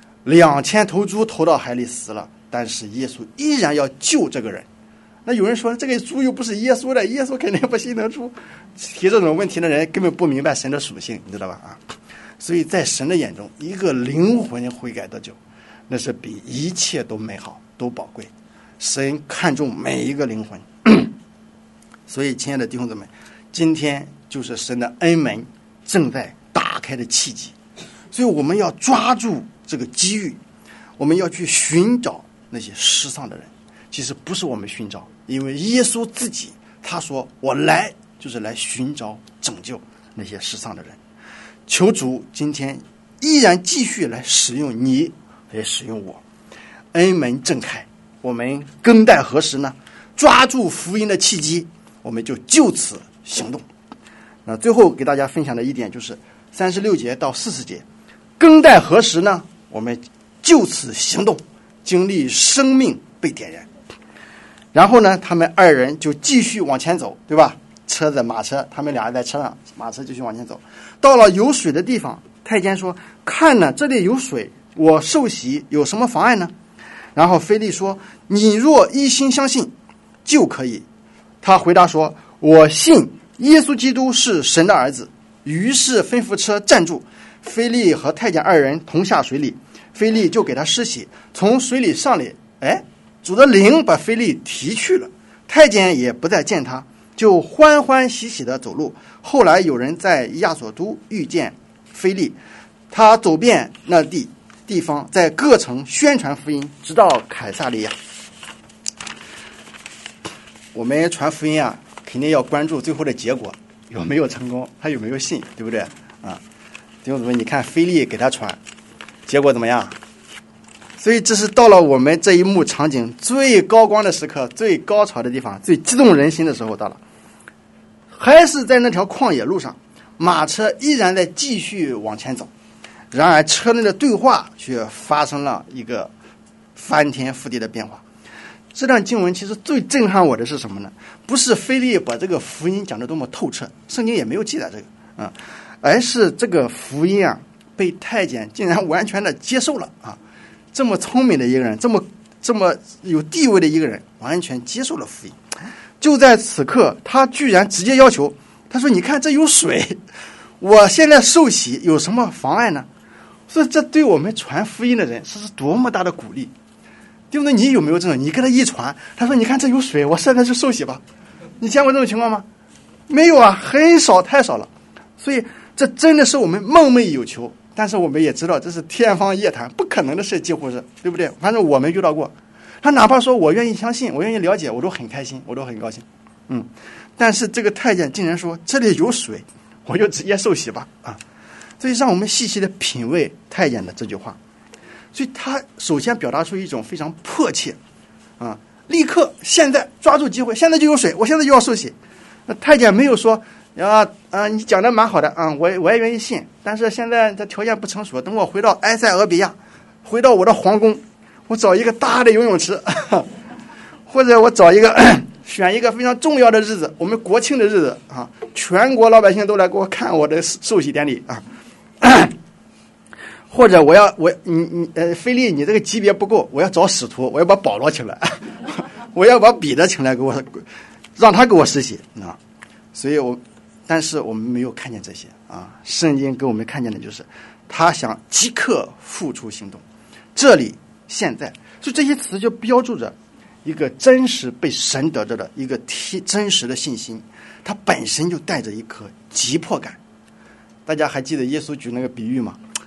，2000头猪投到海里死了，但是耶稣依然要救这个人。那有人说这个猪又不是耶稣的，耶稣肯定不信得猪。提这种问题的人根本不明白神的属性，你知道吧？啊，所以在神的眼中，一个灵魂悔改得救，那是比一切都美好，都宝贵。神看重每一个灵魂。所以亲爱的弟兄姊妹，今天就是神的恩门正在打开的契机，所以我们要抓住这个机遇，我们要去寻找那些失丧的人。其实不是我们寻找，因为耶稣自己他说我来就是来寻找拯救那些失丧的人。求主今天依然继续来使用你，也使用我，恩门正开，我们更待何时呢？抓住福音的契机，我们就就此行动。那最后给大家分享的一点就是36节到40节，更待何时呢？我们就此行动，经历生命被点燃。然后呢，他们二人就继续往前走，对吧？车子马车，他们俩在车上，马车继续往前走。到了有水的地方，太监说：“看呢，这里有水，我受洗有什么妨碍呢？”然后腓力说：“你若一心相信，就可以。”他回答说：“我信耶稣基督是神的儿子。”于是吩咐车站住，腓力和太监二人同下水里，腓力就给他施洗，从水里上来，主的灵把腓力提去了，太监也不再见他，就欢欢喜喜地走路。后来有人在亚索都遇见腓力，他走遍那地方，在各城宣传福音，直到凯撒利亚。我们传福音啊，肯定要关注最后的结果，有没有成功，他有没有信，对不对啊？弟兄姊妹，你看腓力给他传，结果怎么样？所以这是到了我们这一幕场景最高光的时刻，最高潮的地方，最激动人心的时候到了。还是在那条旷野路上，马车依然在继续往前走，然而车内的对话却发生了一个翻天覆地的变化。这段经文其实最震撼我的是什么呢？不是腓力把这个福音讲得多么透彻，圣经也没有记载这个而是这个福音啊被太监竟然完全的接受了啊！这么聪明的一个人，这么有地位的一个人，完全接受了福音。就在此刻，他居然直接要求，他说：“你看这有水，我现在受洗有什么妨碍呢？”所以这对我们传福音的人，这是多么大的鼓励，对不对？你有没有这种？你跟他一传，他说：“你看这有水，我现在就受洗吧。”你见过这种情况吗？没有啊，很少，太少了。所以这真的是我们梦寐以求，但是我们也知道这是天方夜谭，不可能的事，几乎是，对不对？反正我们遇到过。他哪怕说我愿意相信，我愿意了解，我都很开心，我都很高兴。但是这个太监竟然说这里有水，我就直接受洗吧啊！所以让我们细细的品味太监的这句话。所以他首先表达出一种非常迫切啊，立刻现在抓住机会，现在就有水，我现在就要受洗。那太监没有说你讲的蛮好的啊，我也愿意信，但是现在这条件不成熟，等我回到埃塞俄比亚，回到我的皇宫，我找一个大的游泳池，或者我找一个选一个非常重要的日子，我们国庆的日子啊，全国老百姓都来给我看我的受洗典礼啊。或者腓力，你这个级别不够，我要找使徒，我要把保罗请来，我要把彼得请来给我，让他给我施洗啊。所以但是我们没有看见这些啊。圣经给我们看见的就是他想即刻付出行动，这里现在，所以这些词就标注着一个真实被神得着的一个真实的信心，它本身就带着一颗急迫感。大家还记得耶稣举那个比喻吗？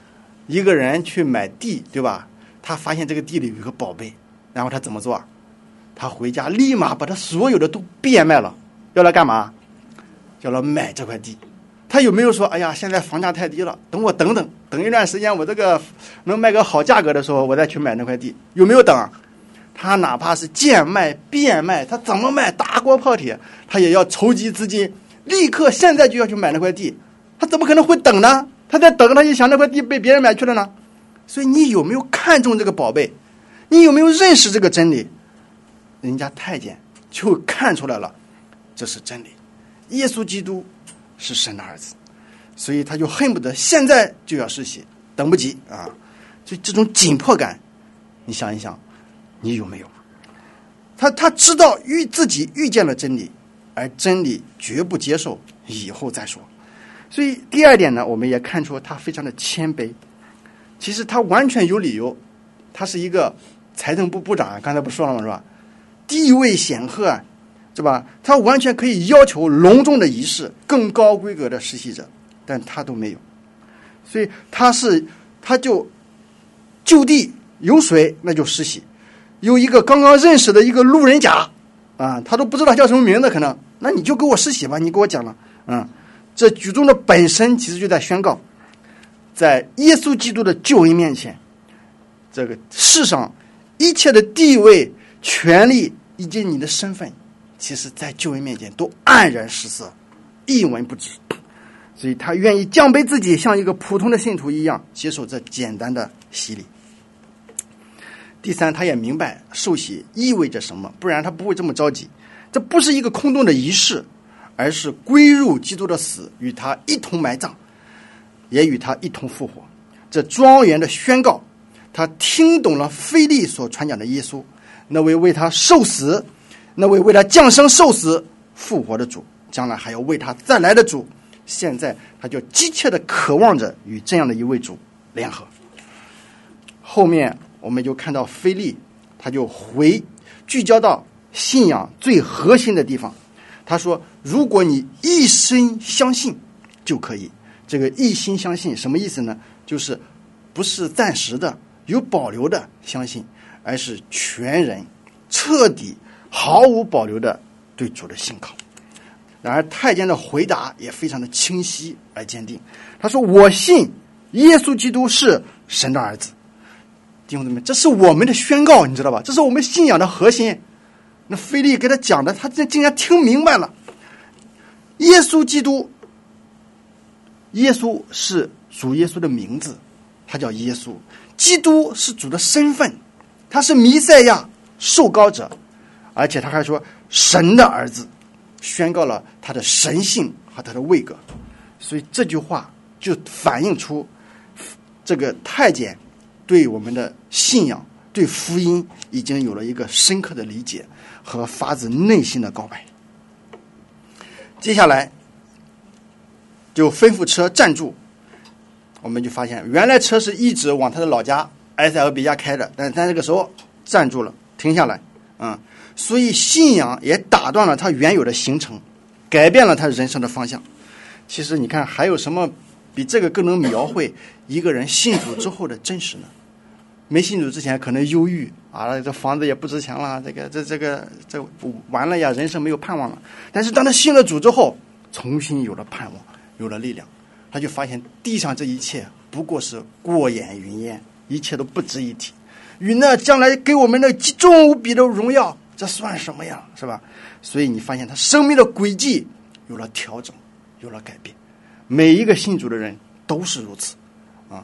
一个人去买地，对吧？他发现这个地里有一个宝贝，然后他怎么做？他回家立马把他所有的都变卖了，要来干嘛？要来买这块地。他有没有说，哎呀，现在房价太低了，等我等一段时间，我这个能卖个好价格的时候，我再去买那块地？有没有等？他哪怕是贱卖变卖，他怎么卖大锅泡铁，他也要筹集资金，立刻现在就要去买那块地。他怎么可能会等呢？他在等，他就想那块地被别人买去了呢。所以你有没有看中这个宝贝？你有没有认识这个真理？人家太监就看出来了，这是真理，耶稣基督是神的儿子，所以他就恨不得现在就要施洗，等不及啊！所以这种紧迫感，你想一想，你有没有？他知道自己遇见了真理，而真理绝不接受，以后再说。所以第二点呢，我们也看出他非常的谦卑。其实他完全有理由，他是一个财政部部长，刚才不说了吗？是吧？地位显赫啊，是吧？他完全可以要求隆重的仪式、更高规格的施洗者，但他都没有。所以他就地有水，那就施洗。有一个刚刚认识的一个路人甲啊，他都不知道叫什么名字，可能那你就给我施洗吧，你给我讲了，这举动的本身其实就在宣告，在耶稣基督的救恩面前，这个世上一切的地位、权利以及你的身份，其实在救恩面前都黯然失色，一文不值。所以他愿意降卑自己，像一个普通的信徒一样接受这简单的洗礼。第三，他也明白受洗意味着什么，不然他不会这么着急。这不是一个空洞的仪式，而是归入基督的死，与他一同埋葬，也与他一同复活。这庄严的宣告，他听懂了腓利所传讲的耶稣，那位为他受死，那位为他降生受死复活的主，将来还要为他再来的主。现在他就急切地渴望着与这样的一位主联合。后面我们就看到腓利，他就聚焦到信仰最核心的地方。他说，如果你一心相信就可以。这个一心相信什么意思呢？就是不是暂时的有保留的相信，而是全人彻底毫无保留的对主的信靠。然而太监的回答也非常的清晰而坚定。他说，我信耶稣基督是神的儿子。弟兄姊妹，这是我们的宣告，你知道吧？这是我们信仰的核心。那腓利给他讲的，他竟然听明白了。耶稣基督，耶稣是主耶稣的名字，他叫耶稣。基督是主的身份，他是弥赛亚受膏者，而且他还说神的儿子，宣告了他的神性和他的位格。所以这句话就反映出这个太监对我们的信仰、对福音已经有了一个深刻的理解和发自内心的告白。接下来就吩咐车站住，我们就发现原来车是一直往他的老家埃塞俄比亚开的，但是在这个时候站住了，停下来，所以信仰也打断了他原有的行程，改变了他人生的方向。其实你看，还有什么比这个更能描绘一个人信主之后的真实呢？没信主之前可能忧郁啊，这房子也不值钱了，这完了呀，人生没有盼望了。但是当他信了主之后，重新有了盼望，有了力量，他就发现地上这一切不过是过眼云烟，一切都不值一提，与那将来给我们的极重无比的荣耀，这算什么呀，是吧？所以你发现他生命的轨迹有了调整，有了改变。每一个信主的人都是如此啊。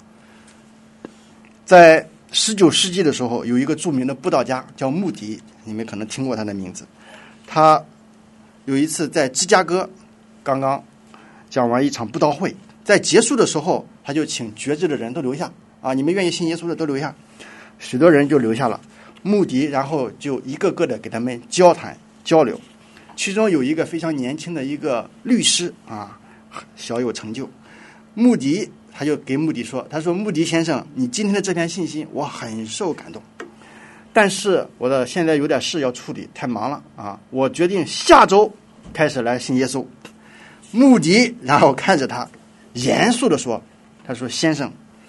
在19世纪的时候，有一个著名的布道家叫穆迪，你们可能听过他的名字。他有一次在芝加哥刚刚讲完一场布道会，在结束的时候，他就请决志的人都留下啊，你们愿意信耶稣的都留下。许多人就留下了。穆迪然后就一个个的给他们交谈交流，其中有一个非常年轻的一个律师啊，小有成就。穆迪他就给穆迪说，他说，穆迪先生，你今天的这篇信息我很受感动，但是我现在有点事要处理，太忙了啊，我决定下周开始来信耶稣。穆迪然后看着他严肃地说，他说，先生，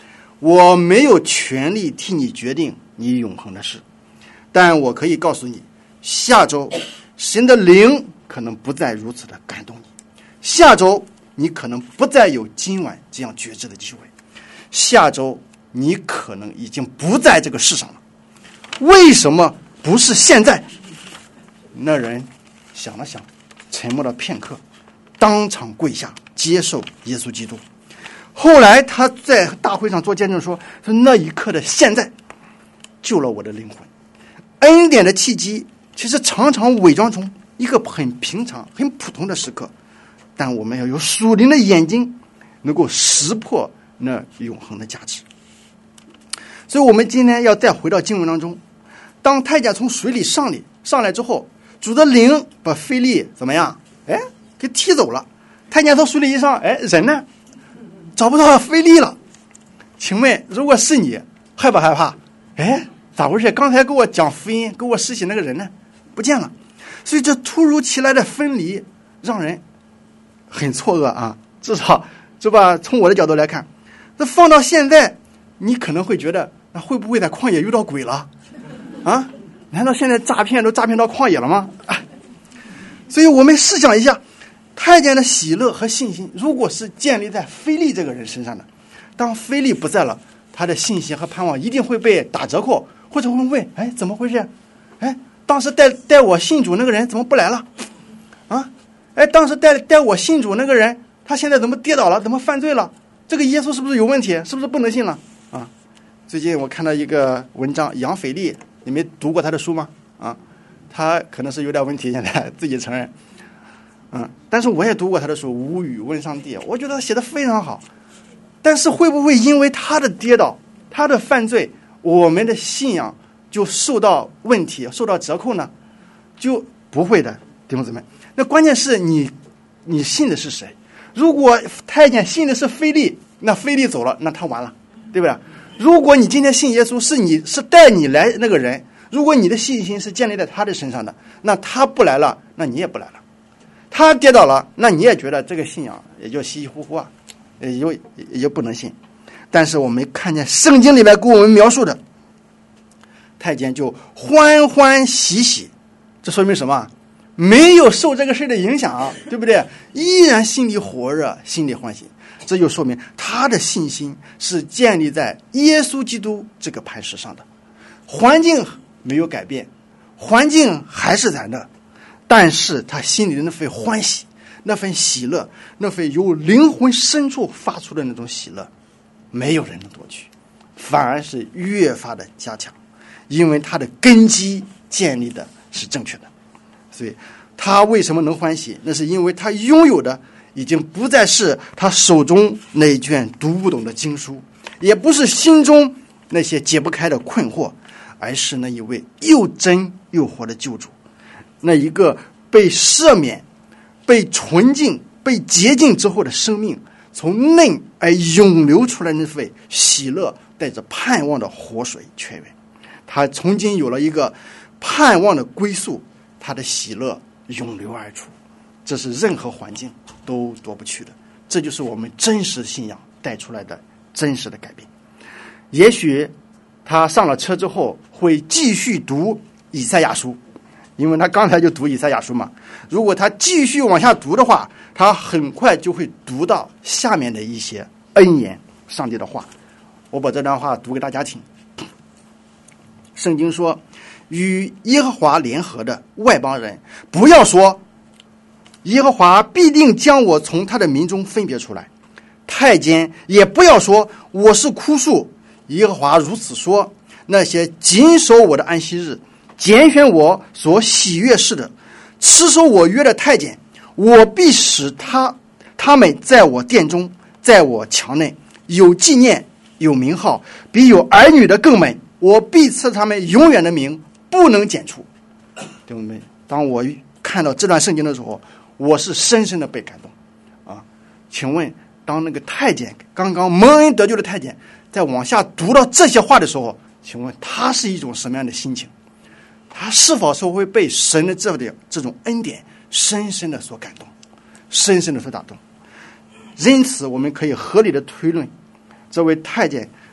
我没有权利替你决定你永恒的事，但我可以告诉你，下周神的灵可能不再如此的感动你，下周你可能不再有今晚这样觉知的机会，下周你可能已经不在这个世上了。为什么不是现在？那人想了想，沉默了片刻，当场跪下接受耶稣基督。后来他在大会上做见证说那一刻的现在救了我的灵魂。恩典的契机其实常常伪装成一个很平常很普通的时刻，但我们要有属灵的眼睛能够识破那永恒的价值。所以我们今天要再回到经文当中，当太监从水里上来之后，主的灵把腓力怎么样给踢走了。太监从水里一上，人呢找不到腓力了。请问如果是你害不害怕？咋回事？刚才给我讲福音给我施洗那个人呢不见了。所以这突如其来的分离让人很错愕啊，至少是吧？从我的角度来看，那放到现在你可能会觉得那会不会在旷野遇到鬼了啊？难道现在诈骗都诈骗到旷野了吗？所以我们试想一下，太监的喜乐和信心如果是建立在腓力这个人身上的，当腓力不在了，他的信心和盼望一定会被打折扣，或者会问怎么回事？当时带我信主那个人怎么不来了啊？当时带我信主那个人他现在怎么跌倒了，怎么犯罪了？这个耶稣是不是有问题？是不是不能信了啊？最近我看到一个文章，杨腓力，你没读过他的书吗？他可能是有点问题，现在自己承认。但是我也读过他的书《无语问上帝》，我觉得他写的非常好。但是会不会因为他的跌倒，他的犯罪，我们的信仰就受到问题，受到折扣呢？就不会的，弟兄姊妹。那关键是你信的是谁？如果太监信的是腓力，那腓力走了，那他完了，对不对？如果你今天信耶稣，是带你来那个人，如果你的信心是建立在他的身上的，那他不来了，那你也不来了。他跌倒了，那你也觉得这个信仰也就稀稀糊糊啊，也就不能信。但是我们看见圣经里面给我们描述的，太监就欢欢喜喜，这说明什么？没有受这个事的影响，对不对？依然心里火热，心里欢喜。这就说明他的信心是建立在耶稣基督这个磐石上的。环境没有改变，环境还是在那，但是他心里的那份欢喜，那份喜乐，那份由灵魂深处发出的那种喜乐，没有人能夺去，反而是越发的加强，因为他的根基建立的是正确的。所以他为什么能欢喜？那是因为他拥有的已经不再是他手中那一卷读不懂的经书，也不是心中那些解不开的困惑，而是那一位又真又活的救主，那一个被赦免、被纯净、被洁净之后的生命，从内而涌流出来那份喜乐，带着盼望的活水泉源。他从今有了一个盼望的归宿，他的喜乐涌流而出，这是任何环境都夺不去的。这就是我们真实信仰带出来的真实的改变。也许他上了车之后会继续读以赛亚书，因为他刚才就读以赛亚书嘛。如果他继续往下读的话，他很快就会读到下面的一些恩言，上帝的话。我把这段话读给大家听。圣经说，与耶和华联合的外邦人，不要说耶和华必定将我从他的民中分别出来。太监也不要说我是枯树，耶和华如此说，那些谨守我的安息日，拣选我所喜悦事的，持守我约的太监，我必使他们在我殿中，在我墙内有纪念，有名号，比有儿女的更美。我必赐他们永远的名，不能剪除。弟兄们，当我看到这段圣经的时候，我是深深的被感动啊！请问，当那个太监刚刚蒙恩得救的太监，在往下读到这些话的时候，请问他是一种什么样的心情？他是否是会被神的这种恩典深深的所感动，深深的所打动？因此，我们可以合理的推论，这位太监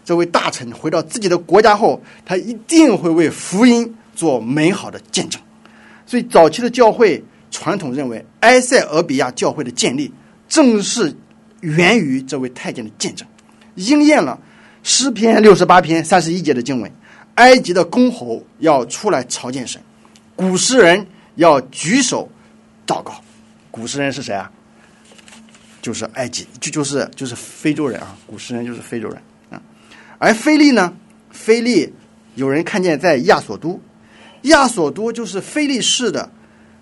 这位大臣回到自己的国家后，他一定会为福音做美好的见证。所以早期的教会传统认为，埃塞俄比亚教会的建立正是源于这位太监的见证，应验了诗篇68篇31节的经文：埃及的公侯要出来朝见神，古时人要举手祷告。古时人是谁啊？就是埃及，就是非洲人啊。古时人就是非洲人啊。而腓利呢？腓利有人看见在亚索都，亚索都就是腓利市的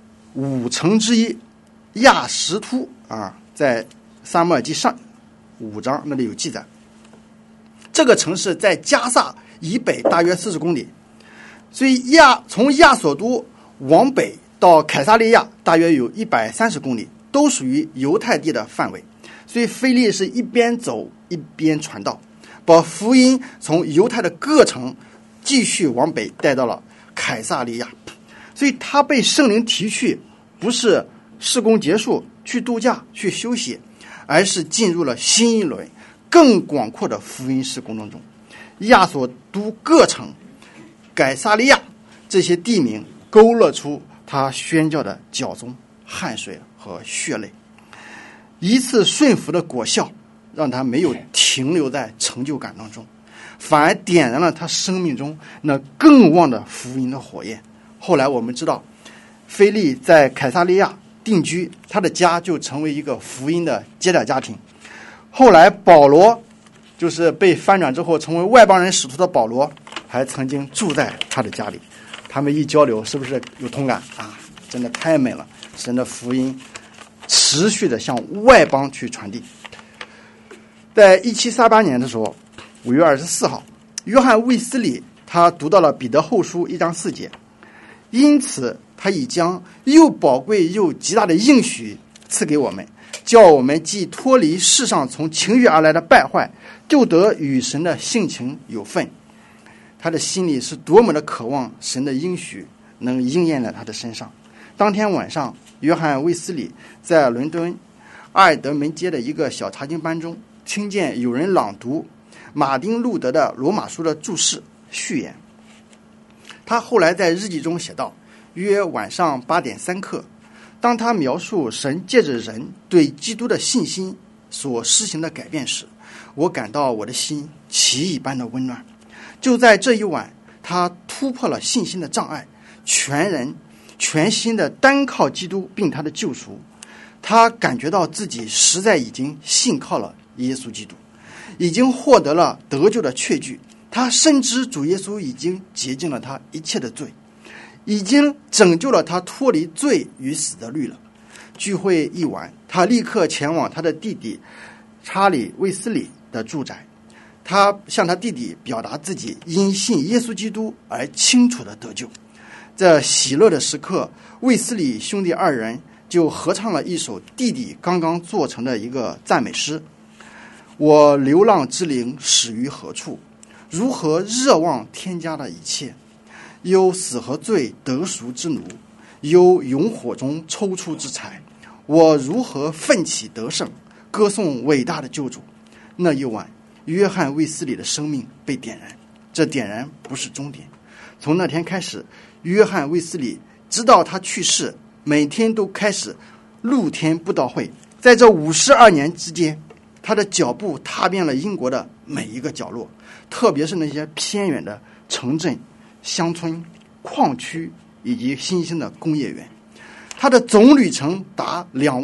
5城之一，亚什突啊，在撒母耳记上5章那里有记载。这个城市在加萨以北大约40公里，所以从亚索都往北到凯撒利亚大约有130公里，都属于犹太地的范围。所以腓利是一边走一边传道，把福音从犹太的各城继续往北带到了凯撒利亚。所以他被圣灵提去，不是事工结束去度假去休息，而是进入了新一轮更广阔的福音事工当中。亚索都各城、凯撒利亚这些地名勾勒出他宣教的脚踪、汗水和血泪。一次顺服的果效让他没有停留在成就感当中，反而点燃了他生命中那更旺的福音的火焰。后来我们知道，腓利在凯撒利亚定居，他的家就成为一个福音的接待家庭。后来保罗就是被翻转之后成为外邦人使徒的保罗，还曾经住在他的家里。他们一交流，是不是有同感啊？真的太美了！神的福音持续的向外邦去传递。在1738年的时候，5月24号，约翰卫斯理他读到了彼得后书1章4节，因此他已将又宝贵又极大的应许赐给我们，叫我们既脱离世上从情欲而来的败坏，就得与神的性情有份。他的心里是多么的渴望神的应许能应验在他的身上。当天晚上，约翰卫斯理在伦敦阿尔德门街的一个小查经班中，听见有人朗读马丁路德的罗马书的注释序言。他后来在日记中写道，约晚上8点3刻，当他描述神借着人对基督的信心所施行的改变时，我感到我的心奇异般的温暖。就在这一晚，他突破了信心的障碍，全心的单靠基督并他的救赎。他感觉到自己实在已经信靠了耶稣基督，已经获得了得救的确据。他深知主耶稣已经洁净了他一切的罪，已经拯救了他脱离罪与死的律了。聚会一完，他立刻前往他的弟弟查理·卫斯理的住宅。他向他弟弟表达自己因信耶稣基督而清楚的得救。在喜乐的时刻，卫斯理兄弟2人就合唱了一首弟弟刚刚做成的一个赞美诗：我流浪之灵始于何处？如何热望天家的一切？忧死和罪得赎之奴，忧永火中抽出之财。我如何奋起得胜，歌颂伟大的救主？那一晚，约翰卫斯理的生命被点燃，这点燃不是终点。从那天开始，约翰卫斯理直到他去世，每天都开始露天布道会。在这52年之间，他的脚步踏遍了英国的每一个角落，特别是那些偏远的城镇、乡村、矿区以及新兴的工业园。他的总旅程达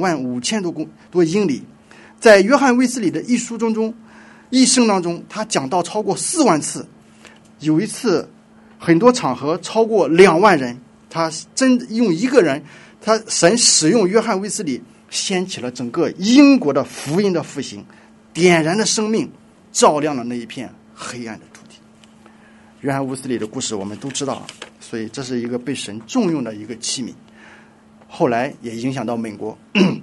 25000多英里。在约翰卫斯理的一生当中，他讲道超过4万次，有一次很多场合超过2万人。他真用一个人，神使用约翰卫斯理，掀起了整个英国的福音的复兴，点燃了生命，照亮了那一片黑暗的土地。约翰卫斯理的故事我们都知道，所以这是一个被神重用的一个器皿，后来也影响到美国。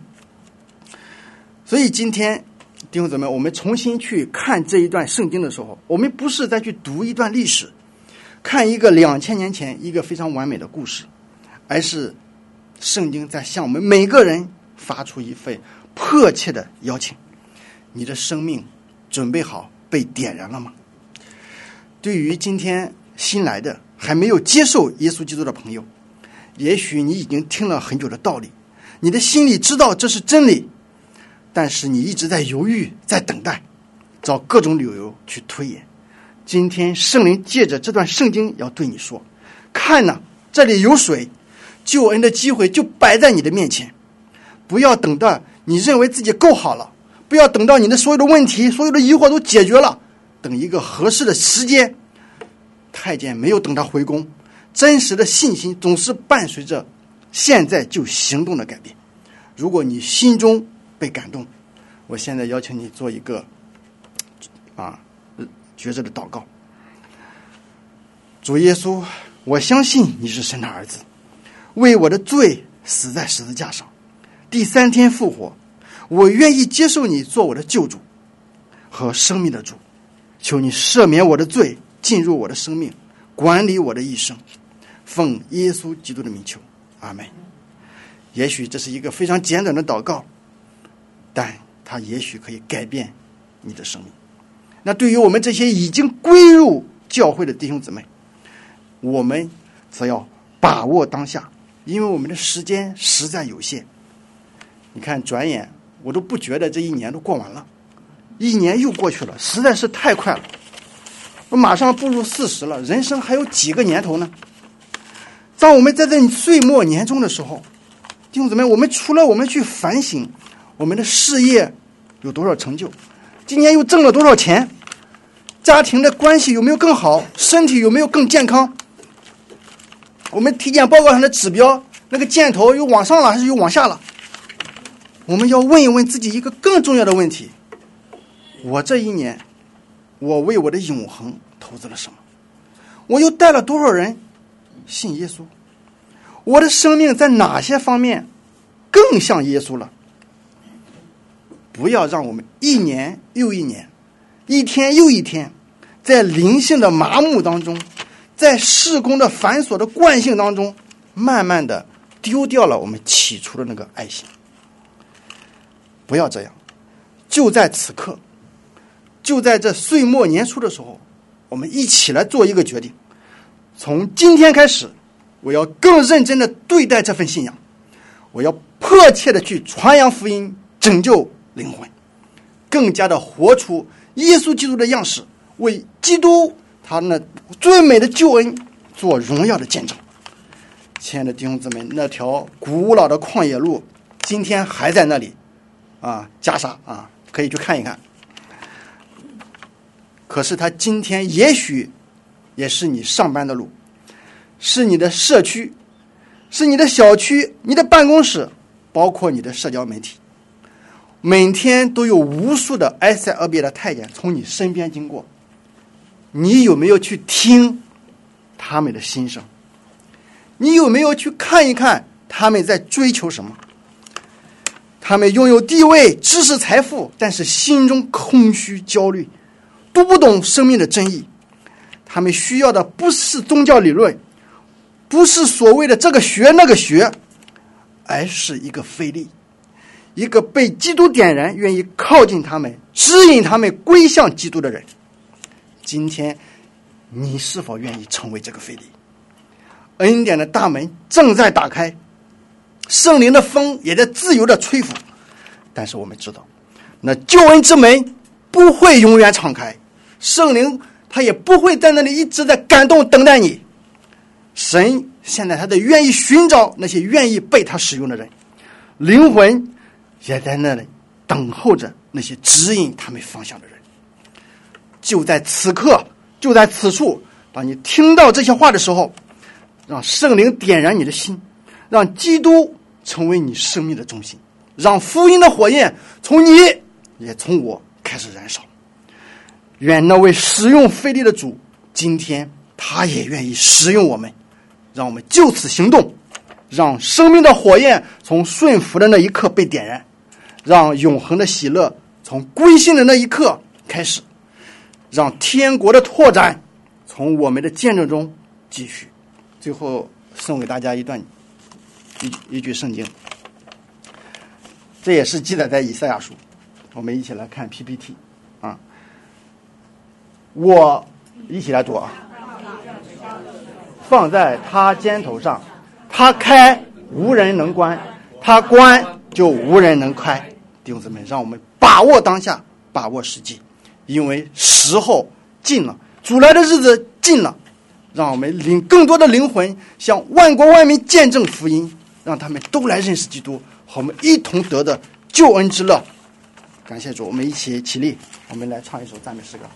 所以今天弟兄姊妹，我们重新去看这一段圣经的时候，我们不是再去读一段历史，看一个2000年前一个非常完美的故事，而是圣经在向我们每个人发出一份迫切的邀请。你的生命准备好被点燃了吗？ 对于今天新来的还没有接受耶稣基督的朋友，也许你已经听了很久的道理，你的心里知道这是真理，但是你一直在犹豫，在等待，找各种理由去推延。今天圣灵借着这段圣经要对你说，看哪，这里有水，救恩的机会就摆在你的面前。不要等到你认为自己够好了，不要等到你的所有的问题、所有的疑惑都解决了，等一个合适的时间。太监没有等他回宫，真实的信心总是伴随着现在就行动的改变。如果你心中被感动，我现在邀请你做一个觉着的祷告。主耶稣，我相信你是神的儿子，为我的罪死在十字架上，第3天复活。我愿意接受你做我的救主和生命的主，求你赦免我的罪，进入我的生命，管理我的一生。奉耶稣基督的名求，阿们。也许这是一个非常简短的祷告，但它也许可以改变你的生命。那对于我们这些已经归入教会的弟兄姊妹，我们则要把握当下，因为我们的时间实在有限。你看，转眼我都不觉得这一年都过完了，1年又过去了，实在是太快了。我马上步入40了，人生还有几个年头呢？当我们在这岁末年终的时候，弟兄姊妹，我们除了我们去反省我们的事业有多少成就，今年又挣了多少钱，家庭的关系有没有更好，身体有没有更健康，我们体检报告上的指标那个箭头又往上了还是又往下了，我们要问一问自己一个更重要的问题：我这一年，我为我的永恒投资了什么？我又带了多少人信耶稣？我的生命在哪些方面更像耶稣了？不要让我们一年又一年，一天又一天，在灵性的麻木当中，在事工的繁琐的惯性当中，慢慢的丢掉了我们起初的那个爱心。不要这样，就在此刻，就在这岁末年初的时候，我们一起来做一个决定。从今天开始，我要更认真的对待这份信仰，我要迫切的去传扬福音，拯救灵魂，更加的活出耶稣基督的样式，为基督他那最美的救恩做荣耀的见证。亲爱的弟兄姊妹，那条古老的旷野路今天还在那里加沙可以去看一看。可是他今天也许也是你上班的路，是你的社区，是你的小区，你的办公室，包括你的社交媒体。每天都有无数的埃塞俄别的太监从你身边经过，你有没有去听他们的心声？你有没有去看一看他们在追求什么？他们拥有地位、知识、财富，但是心中空虚、焦虑，读不懂生命的真意。他们需要的不是宗教理论，不是所谓的这个学那个学，而是一个腓力，一个被基督点燃，愿意靠近他们，指引他们归向基督的人。今天你是否愿意成为这个腓力？恩典的大门正在打开，圣灵的风也在自由的吹拂，但是我们知道，那救恩之门不会永远敞开，圣灵他也不会在那里一直在感动等待你。神现在他在愿意寻找那些愿意被他使用的人，灵魂也在那里等候着那些指引他们方向的人。就在此刻，就在此处，当你听到这些话的时候，让圣灵点燃你的心，让基督成为你生命的中心，让福音的火焰从你也从我开始燃烧。愿那位使用腓力的主，今天他也愿意使用我们，让我们就此行动，让生命的火焰从顺服的那一刻被点燃，让永恒的喜乐从归信的那一刻开始，让天国的拓展从我们的见证中继续。最后送给大家一句圣经，这也是记载在以赛亚书，我们一起来看 PPT 我一起来读啊。放在他肩头上，他开无人能关，他关就无人能开。弟兄姊妹，让我们把握当下，把握时机，因为时候近了，主来的日子近了。让我们领更多的灵魂向万国万民见证福音，让他们都来认识基督，和我们一同得的救恩之乐。感谢主，我们一起起立，我们来唱一首赞美诗歌。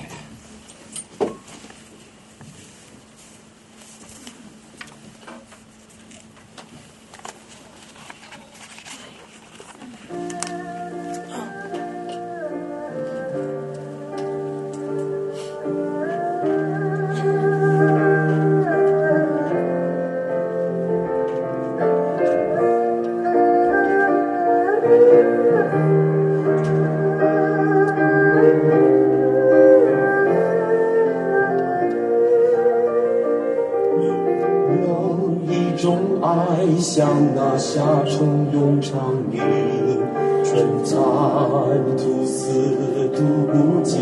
像那夏虫涌长鸣，春蚕吐丝吐不尽。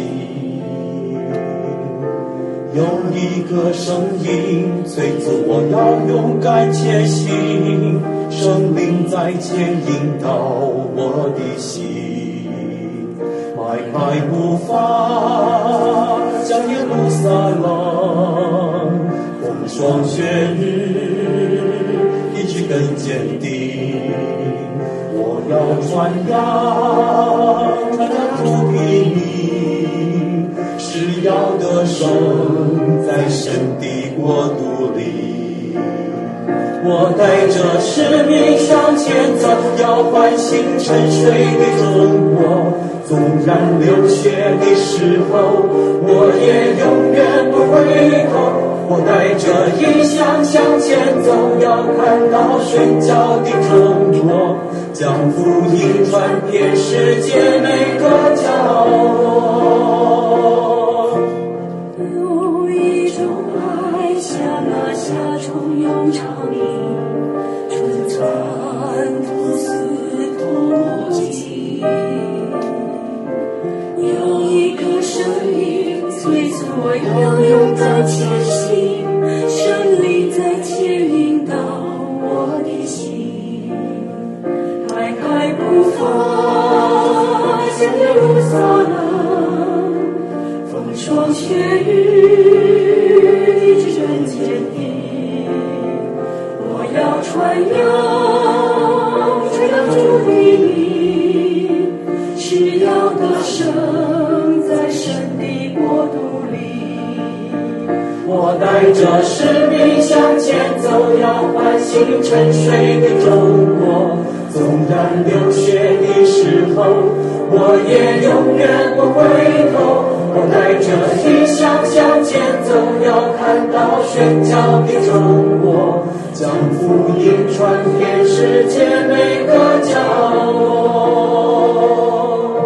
有一个声音催促我要勇敢前行，生命在牵引导我的心，迈开步伐向耶路撒冷，风霜雪日一直更坚定。我要传扬主的名，是要得胜在神的国度里。我带着使命向前走，要唤醒沉睡的中国。纵然流血的时候，我也永远不回头。我带着异象向前走，要看到宣教的中国，将福音传遍世界每个角落。 有一种爱像那夏虫涌长鸣，春蚕吐丝吐不尽。有一个声音催促我要勇敢前行，胜利在牵引导我的心，迈开步伐向耶路撒冷，风霜雪日一直真坚定。我要传扬主的名，是要得胜在神的国度里。我带着使命向前走，要唤醒沉睡的中国。纵然流血的时候，我也永远不回头。我带着异象向前走，要看到宣教的中国，将福音传遍世界每个角落。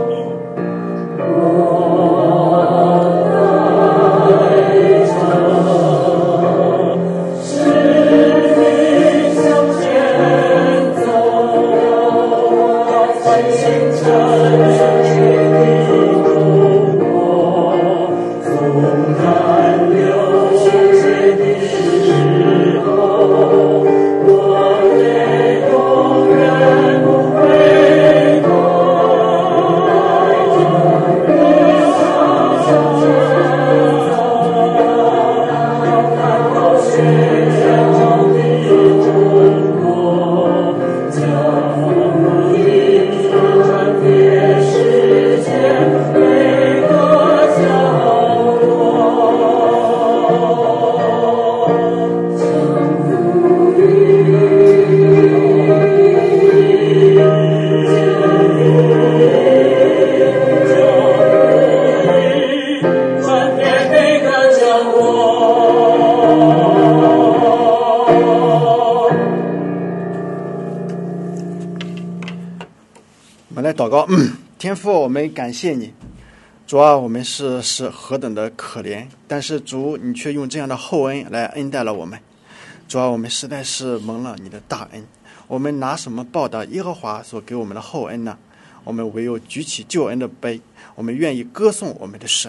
天父，我们感谢你，主啊，我们是何等的可怜，但是主，你却用这样的厚恩来恩待了我们。主啊，我们实在是蒙了你的大恩，我们拿什么报答耶和华所给我们的厚恩呢？我们唯有举起救恩的杯，我们愿意歌颂我们的神。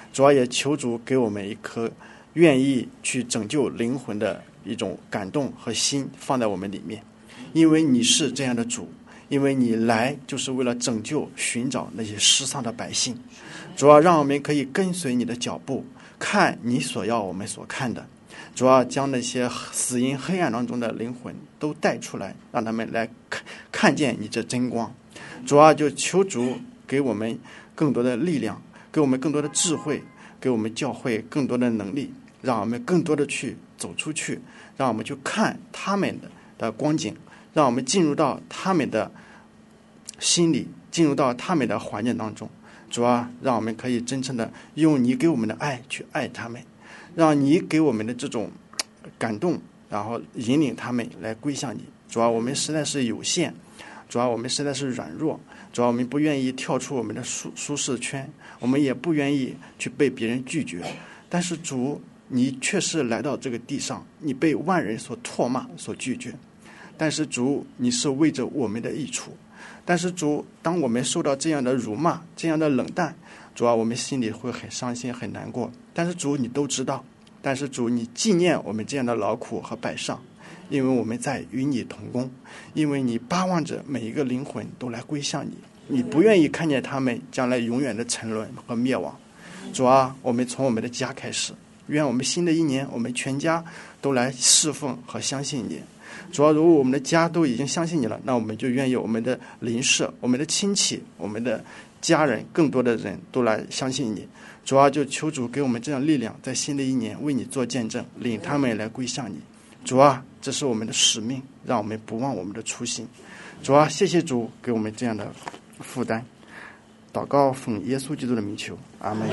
主要也求主给我们一颗愿意去拯救灵魂的一种感动和心放在我们里面，因为你是这样的主，因为你来就是为了拯救寻找那些失丧的百姓。主要让我们可以跟随你的脚步，看你所要我们所看的，主要将那些死因黑暗当中的灵魂都带出来，让他们来看见你这真光。主要就求主给我们更多的力量，给我们更多的智慧，给我们教会更多的能力，让我们更多的去走出去，让我们去看他们的光景，让我们进入到他们的心里，进入到他们的环境当中。主啊，让我们可以真诚的用你给我们的爱去爱他们，让你给我们的这种感动，然后引领他们来归向你。主啊，我们实在是有限，主啊，我们实在是软弱，主啊，我们不愿意跳出我们的舒适圈，我们也不愿意去被别人拒绝。但是主，你确实来到这个地上，你被万人所唾骂所拒绝，但是主，你是为着我们的益处。但是主，当我们受到这样的辱骂，这样的冷淡，主啊，我们心里会很伤心很难过。但是主，你都知道，但是主，你纪念我们这样的劳苦和摆上，因为我们在与你同工，因为你巴望着每一个灵魂都来归向你，你不愿意看见他们将来永远的沉沦和灭亡。主啊，我们从我们的家开始，愿我们新的一年，我们全家都来侍奉和相信你。主要如果我们的家都已经相信你了，那我们就愿意我们的邻舍、我们的亲戚、我们的家人，更多的人都来相信你。主要就求主给我们这样力量，在新的一年为你做见证，领他们来归向你。主啊，这是我们的使命，让我们不忘我们的初心。主啊，谢谢主给我们这样的负担。祷告奉耶稣基督的名求，阿门。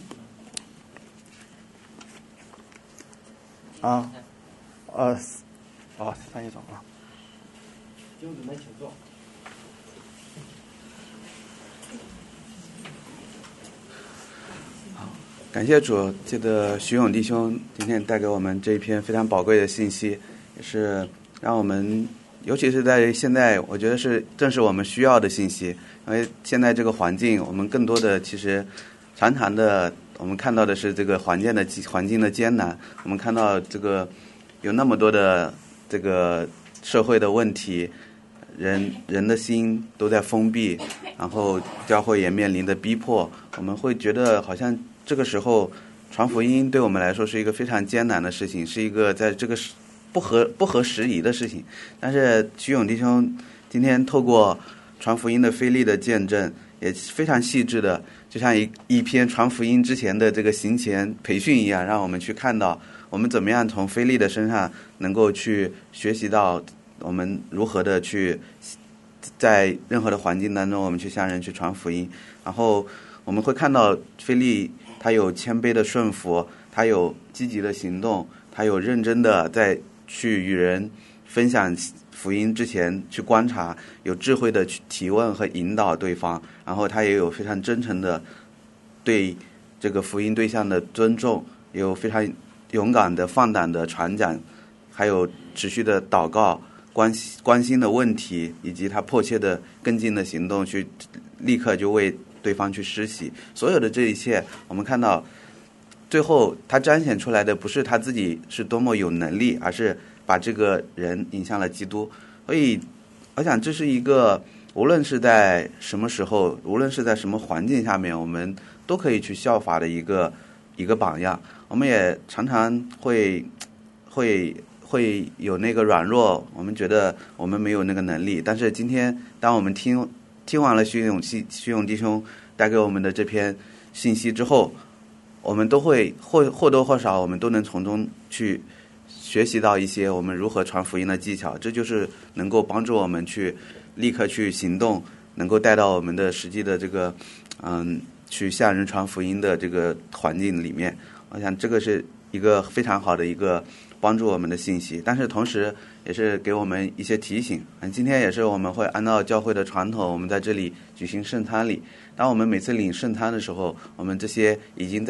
翻译总啊，弟兄姊妹请坐。 感谢主，记得徐勇弟兄今天带给我们这一篇非常宝贵的信息，也是让我们，尤其是在现在，我觉得正是我们需要的信息。因为现在这个环境，我们更多的其实常常的，我们看到的是这个环境的艰难，我们看到这个有那么多的这个社会的问题，人的心都在封闭，然后教会也面临的逼迫，我们会觉得好像这个时候传福音对我们来说是一个非常艰难的事情，是一个在这个不合时宜的事情。但是徐勇弟兄今天透过传福音的腓利的见证，也非常细致的，就像一篇传福音之前的这个行前培训一样，让我们去看到我们怎么样从腓利的身上能够去学习到我们如何的去在任何的环境当中，我们去向人去传福音。然后我们会看到腓利他有谦卑的顺服，他有积极的行动，他有认真的在去与人分享福音之前去观察，有智慧的去提问和引导对方，然后他也有非常真诚的对这个福音对象的尊重，也有非常勇敢的放胆的传讲，还有持续的祷告，关心的问题，以及他迫切的跟进的行动，去立刻就为对方去施洗。所有的这一切，我们看到最后他彰显出来的不是他自己是多么有能力，而是把这个人引向了基督。所以我想这是一个无论是在什么时候，无论是在什么环境下面，我们都可以去效法的一个榜样。我们也常常会有那个软弱，我们觉得我们没有那个能力。但是今天当我们听完了徐勇弟兄带给我们的这篇信息之后，我们都会或多或少我们都能从中去学习到一些我们如何传福音的技巧。这就是能够帮助我们去立刻去行动，能够带到我们的实际的这个去向人传福音的这个环境里面。我想这个是一个非常好的一个帮助我们的信息，但是同时也是给我们一些提醒。今天也是我们会按照教会的传统，我们在这里举行圣餐礼。当我们每次领圣餐的时候，我们这些已经在